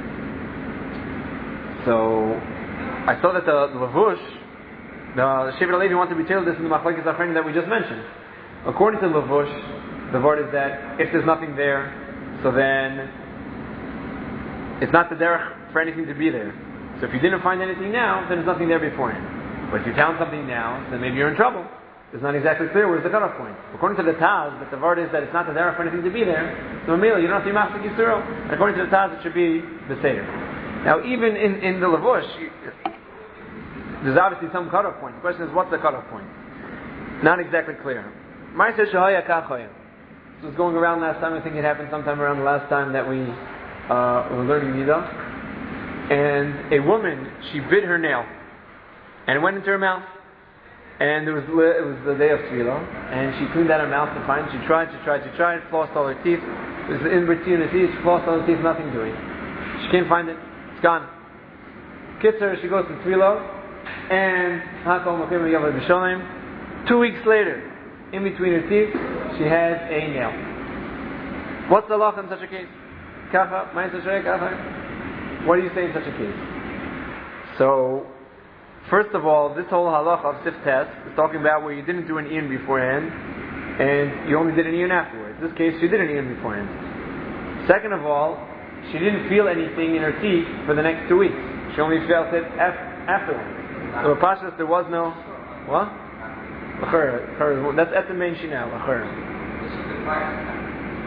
So I saw that the, the Levush, the Shevet HaLevi wanted to be tailored this in the Machlekes Achronim that we just mentioned. According to Levush, the word is that if there's nothing there, so then it's not the derech for anything to be there. So if you didn't find anything now, then there's nothing there beforehand. But if you found something now, then maybe you're in trouble. It's not exactly clear where's the cutoff point. According to the Taz, that the word is that it's not the derech for anything to be there, so Mamela, you don't have to be Masik Yisuro. And according to the Taz, it should be the Seder. Now, even in, in the Levush, there's obviously some cutoff point. The question is, what's the cutoff point? Not exactly clear. Ma'aseh Shahaya Kachoya. This was going around last time. I think it happened sometime around the last time that we uh, were learning Nida. And a woman, she bit her nail, and it went into her mouth. And it was it was the day of Tefillah, and she cleaned out her mouth to find. She tried, she tried, she tried, flossed all her teeth. It was in between her teeth. She flossed all her teeth, nothing doing. She can't find it. It's gone. Kitzer, she goes to Tefillah, and Hakom Makim Yavad B'Sholem. Two weeks later, in between her teeth, she has a nail. What's the law in such a case? Kafa, Ma'aseh Shahaya Kafa. What do you say in such a case? So, first of all, this whole halacha of sif test is talking about where you didn't do an ian beforehand, and you only did an ian afterwards. In this case, she did an ian beforehand. Second of all, she didn't feel anything in her teeth for the next two weeks. She only felt it af- afterwards. So, Pashas, there was no what? That's at the main shinah.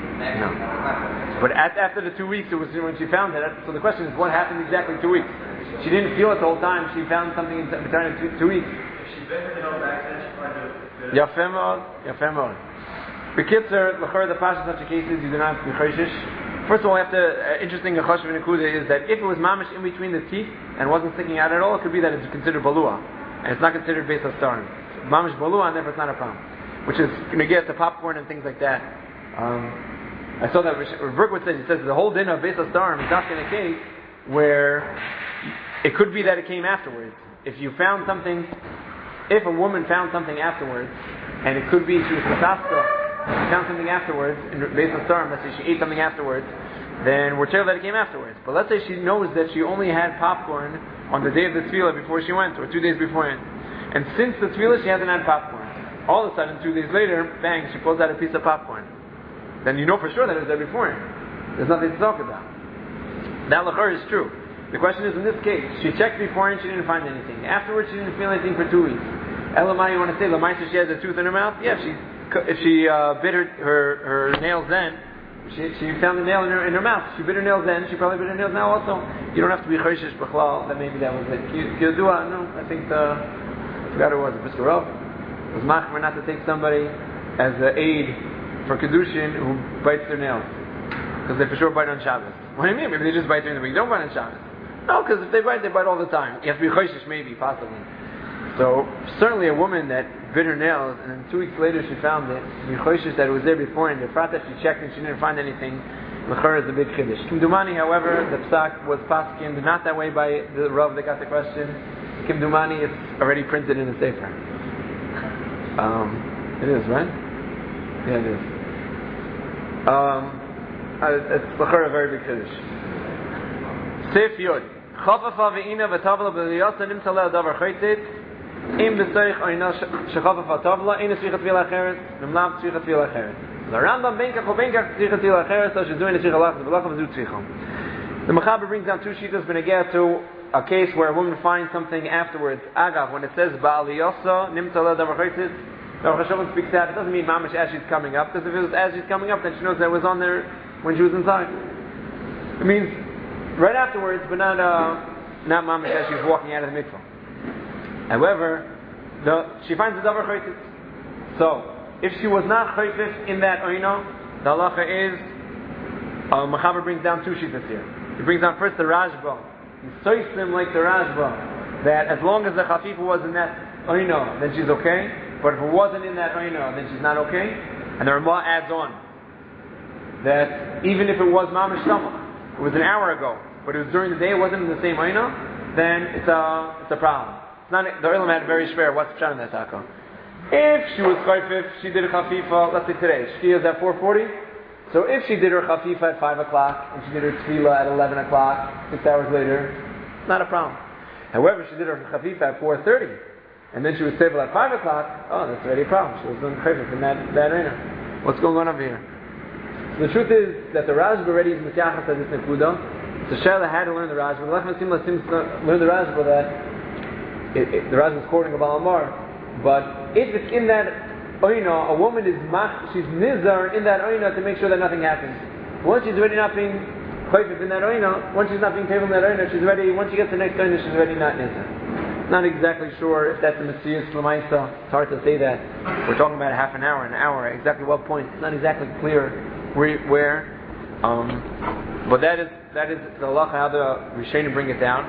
No. But at, after the two weeks, it was when she found it. So the question is, what happened exactly two weeks? she didn't feel it the whole time. She found something in between two, two weeks.
If she bent her nail back, then she probably did.
Yafem od, yafem od. Bekitzer, l'chor the pasha such a cases you do not have to be choishish. First of all, we have to uh, interesting a choshev in Akuda is that if it was mamish in between the teeth and wasn't sticking out at all, it could be that it's considered balua, and it's not considered beis hastarim. Mamish balua, and therefore it's not a problem. Which is going to get to popcorn and things like that. Um, I saw that Berkowitz says, he says the whole din of beis hastarim is not in a case where it could be that it came afterwards. If you found something, if a woman found something afterwards, and it could be she was kasaska, she found something afterwards, in beis hastarim, let's say she ate something afterwards, then we're told that it came afterwards. But let's say she knows that she only had popcorn on the day of the tefillah before she went, or two days beforehand. And since the tefillah she hasn't had popcorn. All of a sudden, two days later, bang, she pulls out a piece of popcorn. Then you know for sure that it was there beforehand. There's nothing to talk about. That lachar is true. The question is, in this case, she checked beforehand, she didn't find anything. Afterwards, she didn't feel anything for two weeks. Elamai, you want to say, Lamaisa, she has a tooth in her mouth? Yeah, she if she uh, bit her, her her nails then, she she found the nail in her in her mouth. She bit her nails then. She probably bit her nails now also. You don't have to be choishish b'chlal. That maybe that was it. Kiyodua, no, I think the I forgot who it was. The Brisker Rav was machmer not to take somebody as an aid for kedushin who bites their nails because they for sure bite on Shabbos. What do you mean? Maybe they just bite during the week. Don't bite on Shabbos. No, because if they bite, they bite all the time. You have to be choishish, maybe, possibly. So certainly a woman that bit her nails and then two weeks later she found it, to be choishish that it was there before, and the fact that she checked and she didn't find anything, l'chor is a big chiddush. Kimdumani, however, the psak was paskin, not that way by the Rav that got the question. Kimdumani is already printed in the sefer. Um, it is, right? Yeah, it is. Um, uh, it's l'chor a very big chiddush. Sif Yod. Chafafa ve'ina v'tavla b'liyasa nimtza le'a davar chaytit. Im b'tzarich oyna shechafafa tavla, ina tzricha tefila acheret, nimlam tzricha tefila acheret. The Rambam benkach o benkach tzricha tefila acheret, so she's doing the tzricha lachas, v'lachas v'zu tzricha. The Mechaber brings down two shitas when it gets to a case where a woman finds something afterwards. Agav, when it says ba'aliyasa, nimtza le'a davar chaytit, the Rosh Hashanah speaks out, it doesn't mean mamish as she's coming up, because if it was as she's coming up, then she knows that it was on there when she was inside. It means right afterwards, but not uh, not mamish as she's walking out of the mikvah. However, the, she finds the davar chaytit. So, if she was not chaytit in that oino, the halacha is, uh, Mechaber brings down two shittas here. He brings down first the Rashba. He soisim like the Rashba, that as long as the chafifa was in that oino, then she's okay. But if it wasn't in that oino, then she's not okay. And the Ramah adds on that even if it was mamish samach, it was an hour ago, but it was during the day, it wasn't in the same oino, then it's a it's a problem. It's not, the Ulam had very schwer. What's the pshat in that taco? If she was chayfif, she did a chafifa. Let's say today, she is at four forty. So if she did her chafifa at five o'clock and she did her tefillah at eleven o'clock, six hours later, it's not a problem. However, she did her chafifa at four thirty, and then she was stable at five o'clock. Oh, that's already a problem. She was doing chayfif in that that arena. What's going on over here? So the truth is that the Rashba already is misyachas at this nekuda. So Shela had to learn the Rashba. The Lechman Simla seems to learn the Rashba that it, it, the Rashba is quoting about Amar. But if it's in that oino, a woman is mach, she's nizar in that oino to make sure that nothing happens. Once she's already not being chayfif in that oino, once she's not being table in that oino, she's already, once she gets to the next oino, she's already not nizar. Not exactly sure if that's a Messias Lamaisa. It's hard to say that. We're talking about a half an hour, an hour. Exactly what point? It's not exactly clear where. where um, but that is that is the halacha how the Rishonim bring it down.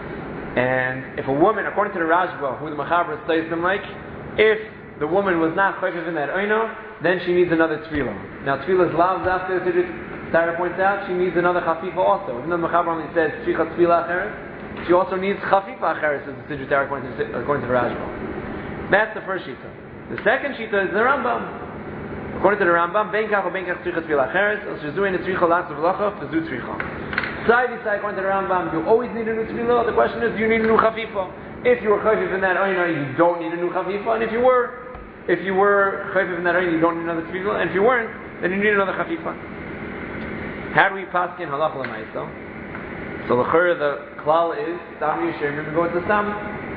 And if a woman, according to the Rashba, who the Mechaber says them like, if the woman was not chayfif in that oino, then she needs another tefillah. Now tefillah is lav after the Sarah points out, she needs another chafifa also. Even though the Mechaber only says tzricha tefillah acheret, she also needs chafifa acheret, says the Siddur Torah according to, according to the Rashba. That's the first shita. The second shita is the Rambam. According to the Rambam, benkach or benkach tzricha tefillah acheret, so she's doing the tzricha lachs of lachav to do tzricha. Side by side, according to the Rambam, you always need a new tefillah. The question is, do you need a new chafifa? If you were chayfif in that oino, you don't need a new chafifa. And if you were, if you were chayfif in that oino, you don't need another tefillah. And if you weren't, then you need another chafifa. How do we paskin halacha l'maisa? So the chur, the klal is stam yishim, and we go to stam.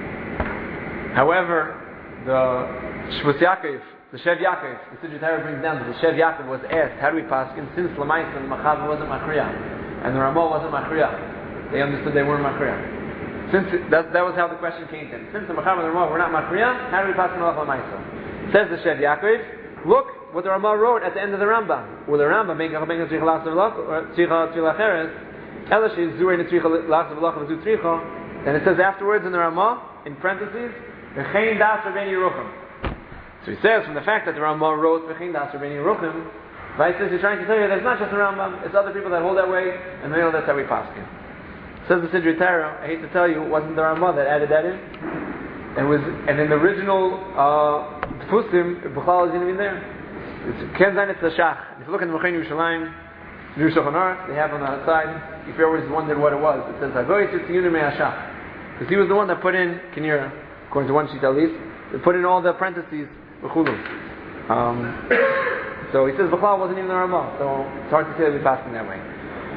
However, the Shvus Yaakov, the Shev Yaakov, the Siddur Torah brings down that the Shev Yaakov was asked, how do we paskin? Since l'maisa the Mechaber wasn't machriya, and the Ramah wasn't machriya, they understood they weren't machriya. Since it, that, that was how the question came to him. Since the Macham and the Ramah were not Machriya, how do we pass the Malach L'Maisa? Says the Shev Yaakov, look what the Ramah wrote at the end of the Rambam. Well, the Rambam, Ben Kach Ben Tzricha Lachs V'Lach, Tzricha Tzricha Cheres, Ela Shei Zurei Tzricha Lachs V'Lach V'Zu Tzricha. Then it says afterwards in the Ramah, in parentheses, V'chein Das Rabbeinu Yerucham. So he says, from the fact that the Ramah wrote V'chein Das Rabbeinu Yerucham, Right, says he's trying to tell you that it's not just the Rambam, it's other people that hold that way, and they know that's how we pass it. Says the Sidrei Torah, I hate to tell you, it wasn't the Ramah that added that in. It was, and in the original uh, Tfusim, B'chal isn't even there. It's Ken Zayin, it's the Shach. If you look in the Mechain Yerushalayim, New Shulchan Aruch, they have on the side, if you always wondered what it was, it says, Hagoy Tzitziyunim Me'ashach. Because he was the one that put in, Kinira, according to one sheet at least, they put in all the parentheses, B'chulu. Um, so he says, B'chal wasn't even the Ramah, so it's hard to say that we pass in that way.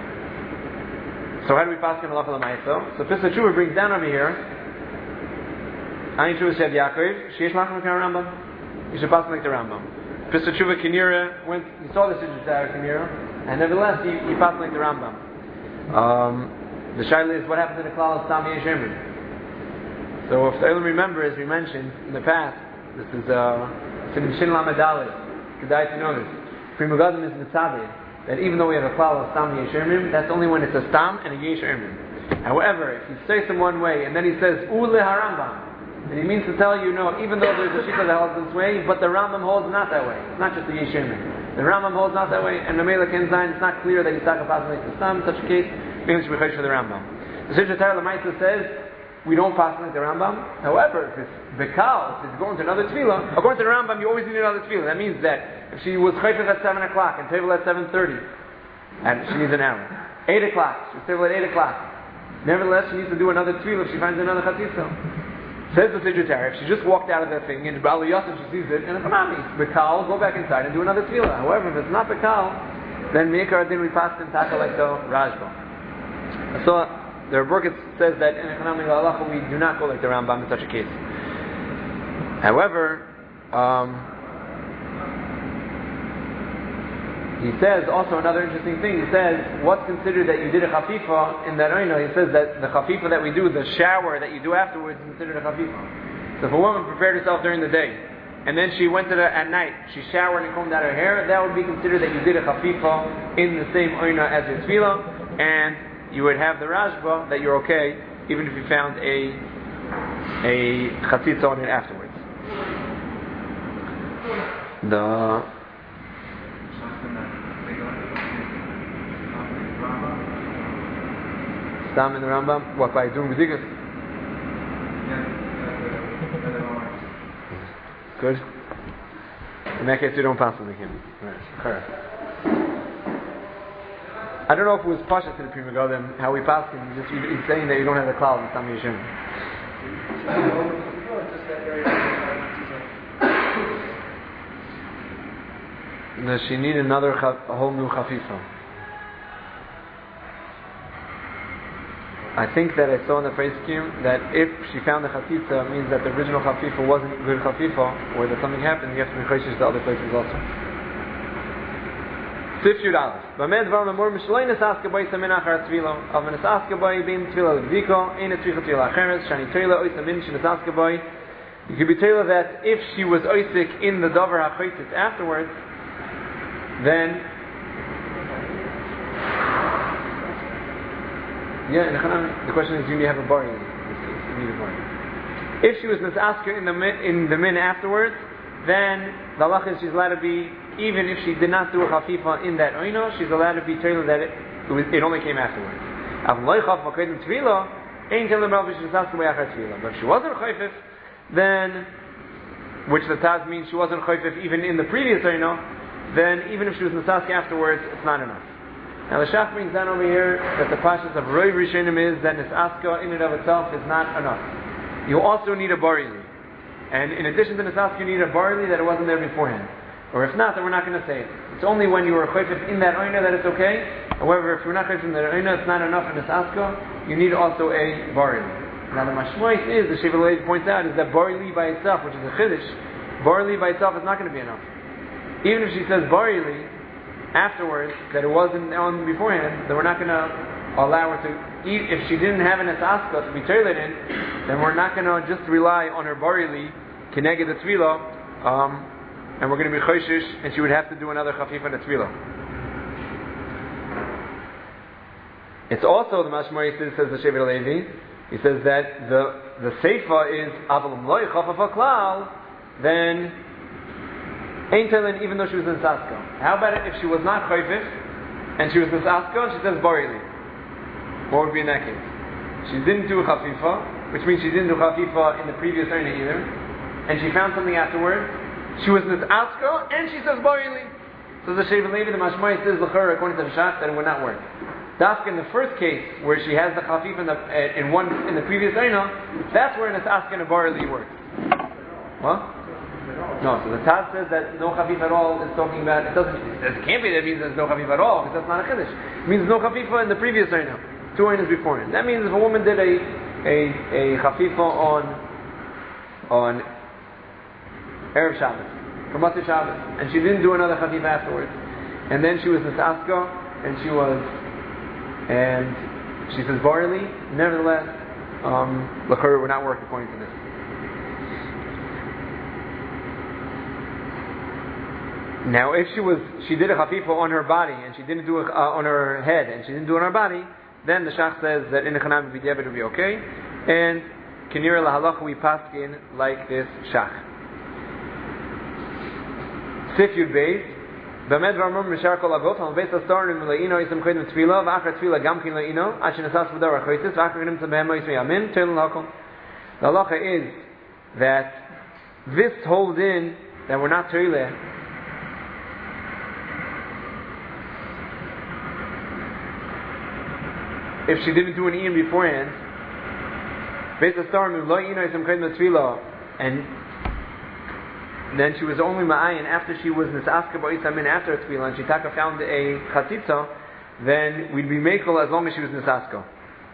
So how do we pass in Halacha L'Maisa? So Pesach Tshuva brings down over here, Ayin Tshuva Shev Yaakov, Sheish Lachem L'Kar Rambam. You should pass like the Rambam. Pesach Tshuva Kinira went, he saw the Sidrei Torah Kinira, and nevertheless he, he passed like the Rambam. Um, the Shaila is what happened to the Klal of Stam Yesh Emrim. So if the Eilim remember, as we mentioned in the past, this is uh, it's in Shin Lamed Dalet. Kedai to know this. Pri Megadim is Mitzadeh, that even though we have a Klal of Stam Yesh Emrim, that's only when it's a Stam and a Yesh Emrim. However, if he says them one way and then he says Ule HaRambam, then he means to tell you, no, even though there's a Shita that holds this way, but the Rambam holds not that way. It's not just the Yesh Emrim. The Rambam holds not that way, and the Mela Ken Zayin, it's not clear that he's talking about like the Stam. In such a case, maybe it should be Chodesh for the Rambam. The Sidrei Torah L'Maisa says we don't pass like the Rambam. However, if it's Bekal, if it's going to another Tefillah, according to the Rambam, you always need another Tefillah. That means that if she was Chayfet at seven o'clock and Tevel at seven thirty, and she needs an hour. eight o'clock, she was Tevel at eight o'clock. Nevertheless, she needs to do another Tefillah if she finds another Chatzitza. Says the Sidrei Torah, if she just walked out of that thing, and Bali Yosef, she sees it, and it's Mami, Bekal, go back inside and do another Tefillah. However, if it's not Bekal, then Meikar Adin we pass in Taka like the Rajba. So, the Rebbe says that in Economic Halacha we do not go like the Rambam in such a case. However, um, he says also another interesting thing. He says, what's considered that you did a chafifa in that oina? He says that the chafifa that we do, the shower that you do afterwards, is considered a chafifa. So if a woman prepared herself during the day, and then she went to the, at night, she showered and combed out her hair, that would be considered that you did a chafifa in the same oina as your tefillah, and you would have the rashba that you're okay, even if you found a a chatzitza on it afterwards. The Stam in the Rambam, what, by doing B'dikas? Good. In that case, you don't pass like him. Right. I don't know if it was Pasha to the Pri Megadim, how we pass him. He's, just, he's saying that you don't have the cloud in Stam Yeshim. Does she need another, a whole new chafifa? I think that I saw in the phrase scheme that if she found the chatzitza, means that the original chafifa wasn't good chafifa, or that something happened, you have to be chayshish to other places also. Sif Yud Aleph. B'med dvar memor mishloi nesaska boi samin achar tzvila. Av nesaska boi bin tzvila levdiko, ein tzvicha tzvila acheres, shani teila ois amin shenesaska boi. You could be teila that if she was oisik in the davar hachoytis afterwards, then yeah, in the, the question is, do you have a bar in this case? You need a bar. If she was misasker in the min, in the min afterwards, then the halach is she's allowed to be, even if she did not do a chafifa in that oino, she's allowed to be told that it, it, was, it only came afterwards. But if she wasn't chayfif, then, which the Taz means she wasn't chayfif even in the previous oino, then even if she was misasker afterwards, it's not enough. Now the Shach brings down over here that the pashas of Roi Rishonim is that Nisaska in and of itself is not enough. You also need a barili. And in addition to Nisaska, you need a barili that it wasn't there beforehand. Or if not, then we're not going to say it. It's only when you were chayfif in that oina that it's okay. However, if you're not chayfif in that oina, it's not enough in Nisaska. You need also a barili. Now the mashmois is, the Shevet Levi points out, is that barili by itself, which is a chiddush, barili by itself is not going to be enough. Even if she says barili afterwards, that it wasn't on beforehand, then we're not going to allow her to if she didn't have an esaska to be toilet in, then we're not going to just rely on her barili, keneged the tefillah, um, and we're going to be choishish, and she would have to do another chafifa and a tefillah. It's also the Mashmari says, says the Shevet Levi. He says that the the seifa is avalum loy chafafa klal, then ain't telling even though she was in saska. How about it if she was not chayfish and she was in saska and she says barili? What would be in that case? She didn't do a chafifa, which means she didn't do chafifa in the previous earning either, and she found something afterwards. She was in this aska and she says barili. So the Shevet Levi, the Mashmai says l'chor according to the Shach that it would not work. Dafka in the first case where she has the chafifa in, the, uh, in one in the previous earning, that's where in this aska and a barili works. What? No, so the Taz says that no chafifa at all is talking about, it doesn't, it can't be that it means there's no chafifa at all, because that's not a chiddush. It means no chafifa in the previous earning, two earnings before it. That means if a woman did a a, a chafifa on on Erev Shabbos, for Matzah Shabbos, and she didn't do another chafifa afterwards, and then she was nisaska, and she was, and she says barley, nevertheless, um, l'chor would not work according to this. Now, if she was, she did a chafifa on her body and she didn't do it uh, on her head and she didn't do it on her body, then the Shach says that in the Chanam b'diavad would be okay. And kinira lahalacha we paskin like this Shach. Sif Yud Beis. B'med v'amrum mishar kol agof al beis astarim le'ino yisem kodim tefila v'achar tefila gamkin le'ino ad shenasas v'dar achoitis v'achar gnim tzabhem ha'yismei amin teilun l'hakom. The halacha is that this holds in that we're not toileh. If she didn't do an Ian beforehand, and then she was only Ma'ayin after she was Nisaska Ba'isamin after a Tefillah, and she taka found a Chatzitza, then we'd be Mekel as long as she was Nisaska.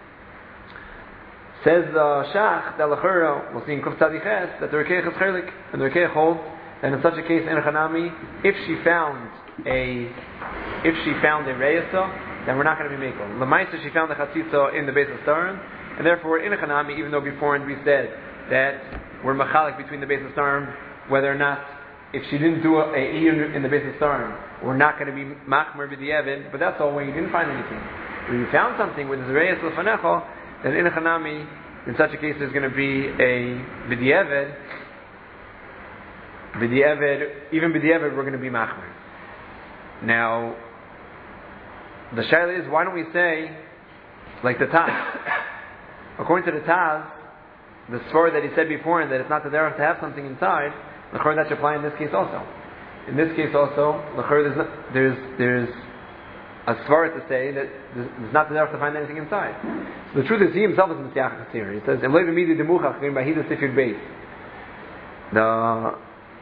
Says the uh, Shach, the Lachura, we'll see in Kuf Tzadiches, that the Rekeich is Chelik, and the Rekeich holds, and in such a case, in Chanami, if she found a, if she found a Reyasa, then we're not going to be Mekel. Lamaisa, she found the Chatzitza in the base of Starim, and therefore in a Chanami, even though beforehand we said that we're Machalik between the base of Starim, whether or not, if she didn't do a Iyun in the base of Starim, we're not going to be Machmer B'di'evid, but that's all when you didn't find anything. When you found something with the Zereyas L'fanecha, then in a Chanami, in such a case there's going to be a B'di'evid, B'di'evid, even B'di'evid we're going to be Machmer. Now, the shaila is, why don't we say, like the Taz? According to the Taz, the svara that he said before, and that it's not the derech to have something inside, l'chor that should apply in this case also. In this case also, l'chor there's, there's there's a svara to say that there's not the derech to find anything inside. So the truth is, he himself is Mesiach Chatzir. He says, "Emlei v'midi demuchach v'im b'hida sifir beis." The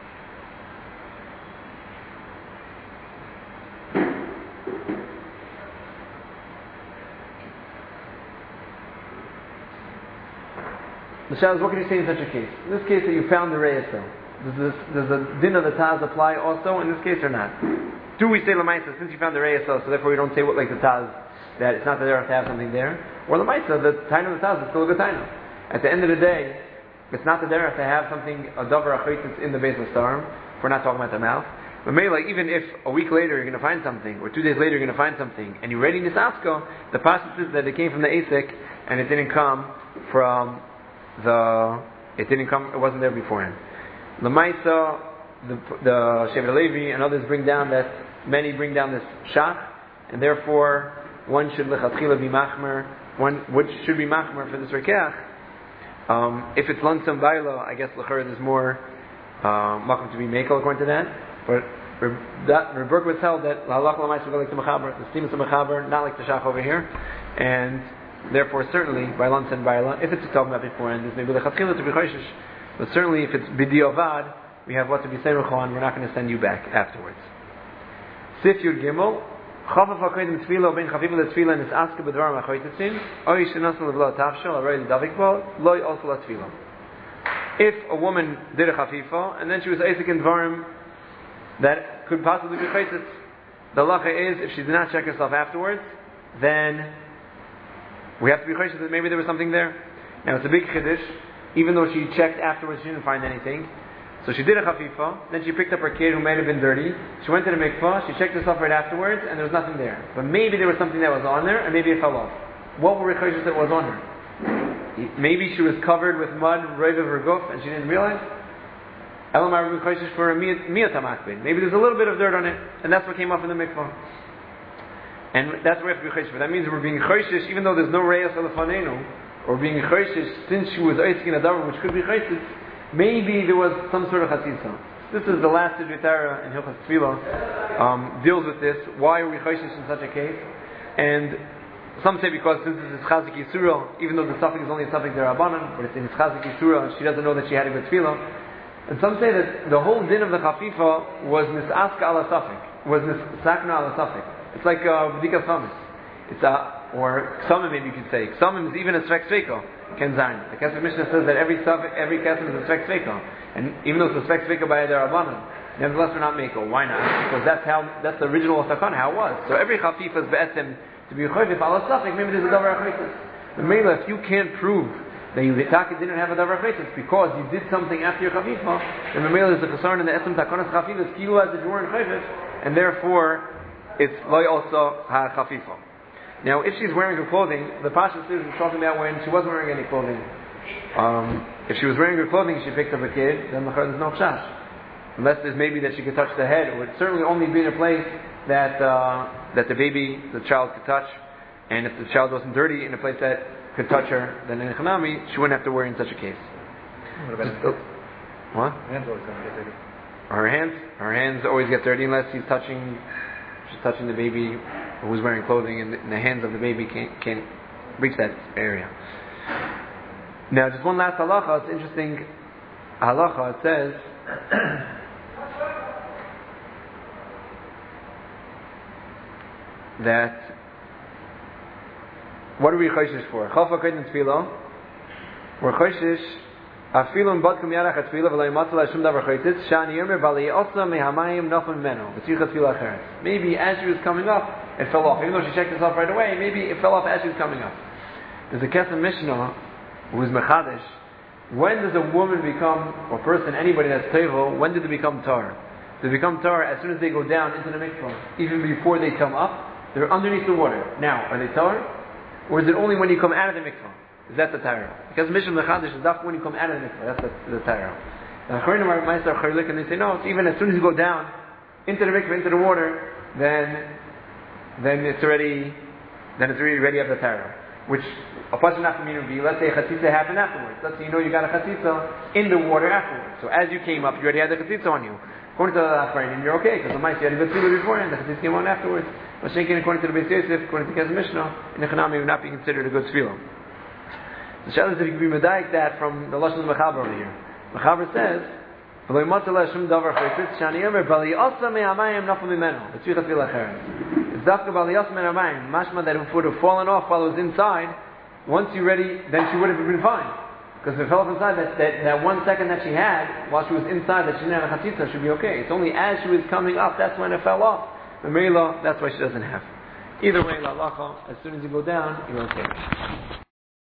The Shabbos, what can you say in such a case? In this case that you found the Reyesa, does, this, does the din of the Taz apply also in this case or not? Do we say Lamaisa, since you found the Reyesa, so therefore we don't say what like the Taz, that it's not that there to have something there? Or Lamaisa, the Taina of the Taz is still a good Taina. At the end of the day, it's not the derech to have something, a davar achaytis in the base of Starim, if we're not talking about the mouth. But maybe like even if a week later you're going to find something, or two days later you're going to find something, and you're ready Nisasko, the process is that it came from the Asik, and it didn't come from the, it didn't come, it wasn't there beforehand. Lamaisa, the, the Shevet Levi and others bring down that, many bring down this Shach, and therefore one should lechatchila be machmer, one which should be machmer for this Rekeach. Um, if it's Lansam Baila, I guess l'chor there's more uh, makom to be mekel according to that. But that Reb Berkowitz held that halach l'maisa like the mechaber, the steam is the mechaber, not like the Shach over here, and therefore, certainly, by Lantz and Baila, if it's talking about beforehand, there's maybe lechatchila to be choishish. But certainly, if it's b'diavad, we have what to be seruchon. We're not going to send you back afterwards. Sif Yud Gimel, chafaf hakoydim tefila ben chafiv letefila nis aska b'dvarim hachoytitzin, oy shenasan levla tafshel arei l'davikbal loy also latefila. If a woman did a chafifa and then she was asik in dvarim that could possibly be chaytitz, the halacha is if she did not check herself afterwards, then We have to be choishes that maybe there was something there. Now it's a big chiddush. Even though she checked afterwards, she didn't find anything. So she did a chafifa, then she picked up her kid who might have been dirty. She went to the mikvah, she checked herself right afterwards, and there was nothing there. But maybe there was something that was on there, and maybe it fell off. What were the choishes that was on her? Maybe she was covered with mud, roiv of her guf, and she didn't realize. Maybe there's a little bit of dirt on it, and that's what came up in the mikvah. And that's where we have to be choishes. That means we're being choishes, even though there's no reyes alafanenu, or being choishes since she was oisking a davar, which could be choishes. Maybe there was some sort of chasisa. This is the last Vidutara in Hilchas Tefillah, um, deals with this. Why are we choishes in such a case? And some say because since this is Chazik Yisura, even though the suffix is only a suffix derabanan, but it's in Chazik Yisura, she doesn't know that she had a good tefillah. And some say that the whole din of the chafifa was nisaska ala suffix, was nisakna ala suffix. It's like B'dika Samis. It's a, or Ksamim maybe you could say. Ksamim is even a Svek Sveiko, Ken Zayin. The Kesef Mishnah says that every suffix, every Kesef is a Svek Sveiko. And even though it's a Svek Sveiko by Eder Rabbanan, nevertheless we're not Meiko. Why not? Because that's how, that's the original Takana, how it was. So every chafifa is be'etzim to be choyfif ala suffix, maybe there's a davar achritis. The Mela, if you can't prove that you didn't have a davar achritis because you did something after your chafifa, then the Mela is a concern in the etzim takonas chafifa, it's kilu as if you weren't choyfif, and therefore it's loy also ha chafifa. Now, if she's wearing her clothing, the Pasha is talking about when she wasn't wearing any clothing. Um, if she was wearing her clothing, she picked up a kid, then there's no chash. Unless there's maybe that she could touch the head, it would certainly only be in a place that uh, that the baby, the child could touch. And if the child wasn't dirty, in a place that could touch her, then in Chanami, she wouldn't have to worry in such a case.
What about
Just, uh, what?
Hands always going to get dirty.
Her hands, her hands always get dirty unless he's touching, she's touching the baby who's wearing clothing, and the, and the hands of the baby can't, can't reach that area. Now, just one last halacha. It's interesting. Halacha, it says that what are we choishes for? Chalfa kaidin tefillah. We're choishes afilum badkum yarach tefillah v'lo yimatzal shum davar choitzis shani yomer bali osa mehamayim nafim meno v'tzircha tefillah acheres. Maybe as she was coming up, it fell off. Even though she checked herself right away, maybe it fell off as she was coming up. There's a Kesef Mishnah who is mechadish. When does a woman become, or person, anybody that's tevel, when did they become tar? They become tar as soon as they go down into the mikvah. Even before they come up, they're underneath the water. Now, are they tar? Or is it only when you come out of the mikvah? Is that the tara? Because Mishnah mechadish is not when you come out of the mikvah. That's the, the tara. And they say no, it's even as soon as you go down into the mikvah, into the water, then then it's already then it's already ready of the tara. Which a person not from would be, let's say a chatzitza happened afterwards. Let's say you know you got a chatzitza in the water afterwards. So as you came up, you already had the chatzitza on you. According to the Achranim, you're okay, because the mice you had a good tefillah beforehand, the chatzitza came on afterwards. But shaking according to the Beis Yosef, according to Kesef Mishnah, in the Chanami would not be considered a good tefillah. The shayla is if you could be medayik that from the lashon of the Mechaber over here. Mechaber says, "V'lo yimatzal shum davar choitzis shani yomer bali osa me'amayim nafal mimeno v'tzircha tefillah acheres." It's dafka bali osa me'amayim, mashma that it would have fallen off while it was inside. Once you're ready, then she would have been fine. Because if it fell off inside, that, that, that one second that she had, while she was inside, that she didn't have a chatzitza, should be okay. It's only as she was coming up, that's when it fell off. The Meila, that's why she doesn't have. Either way, la lacha, as soon as you go down, you're okay.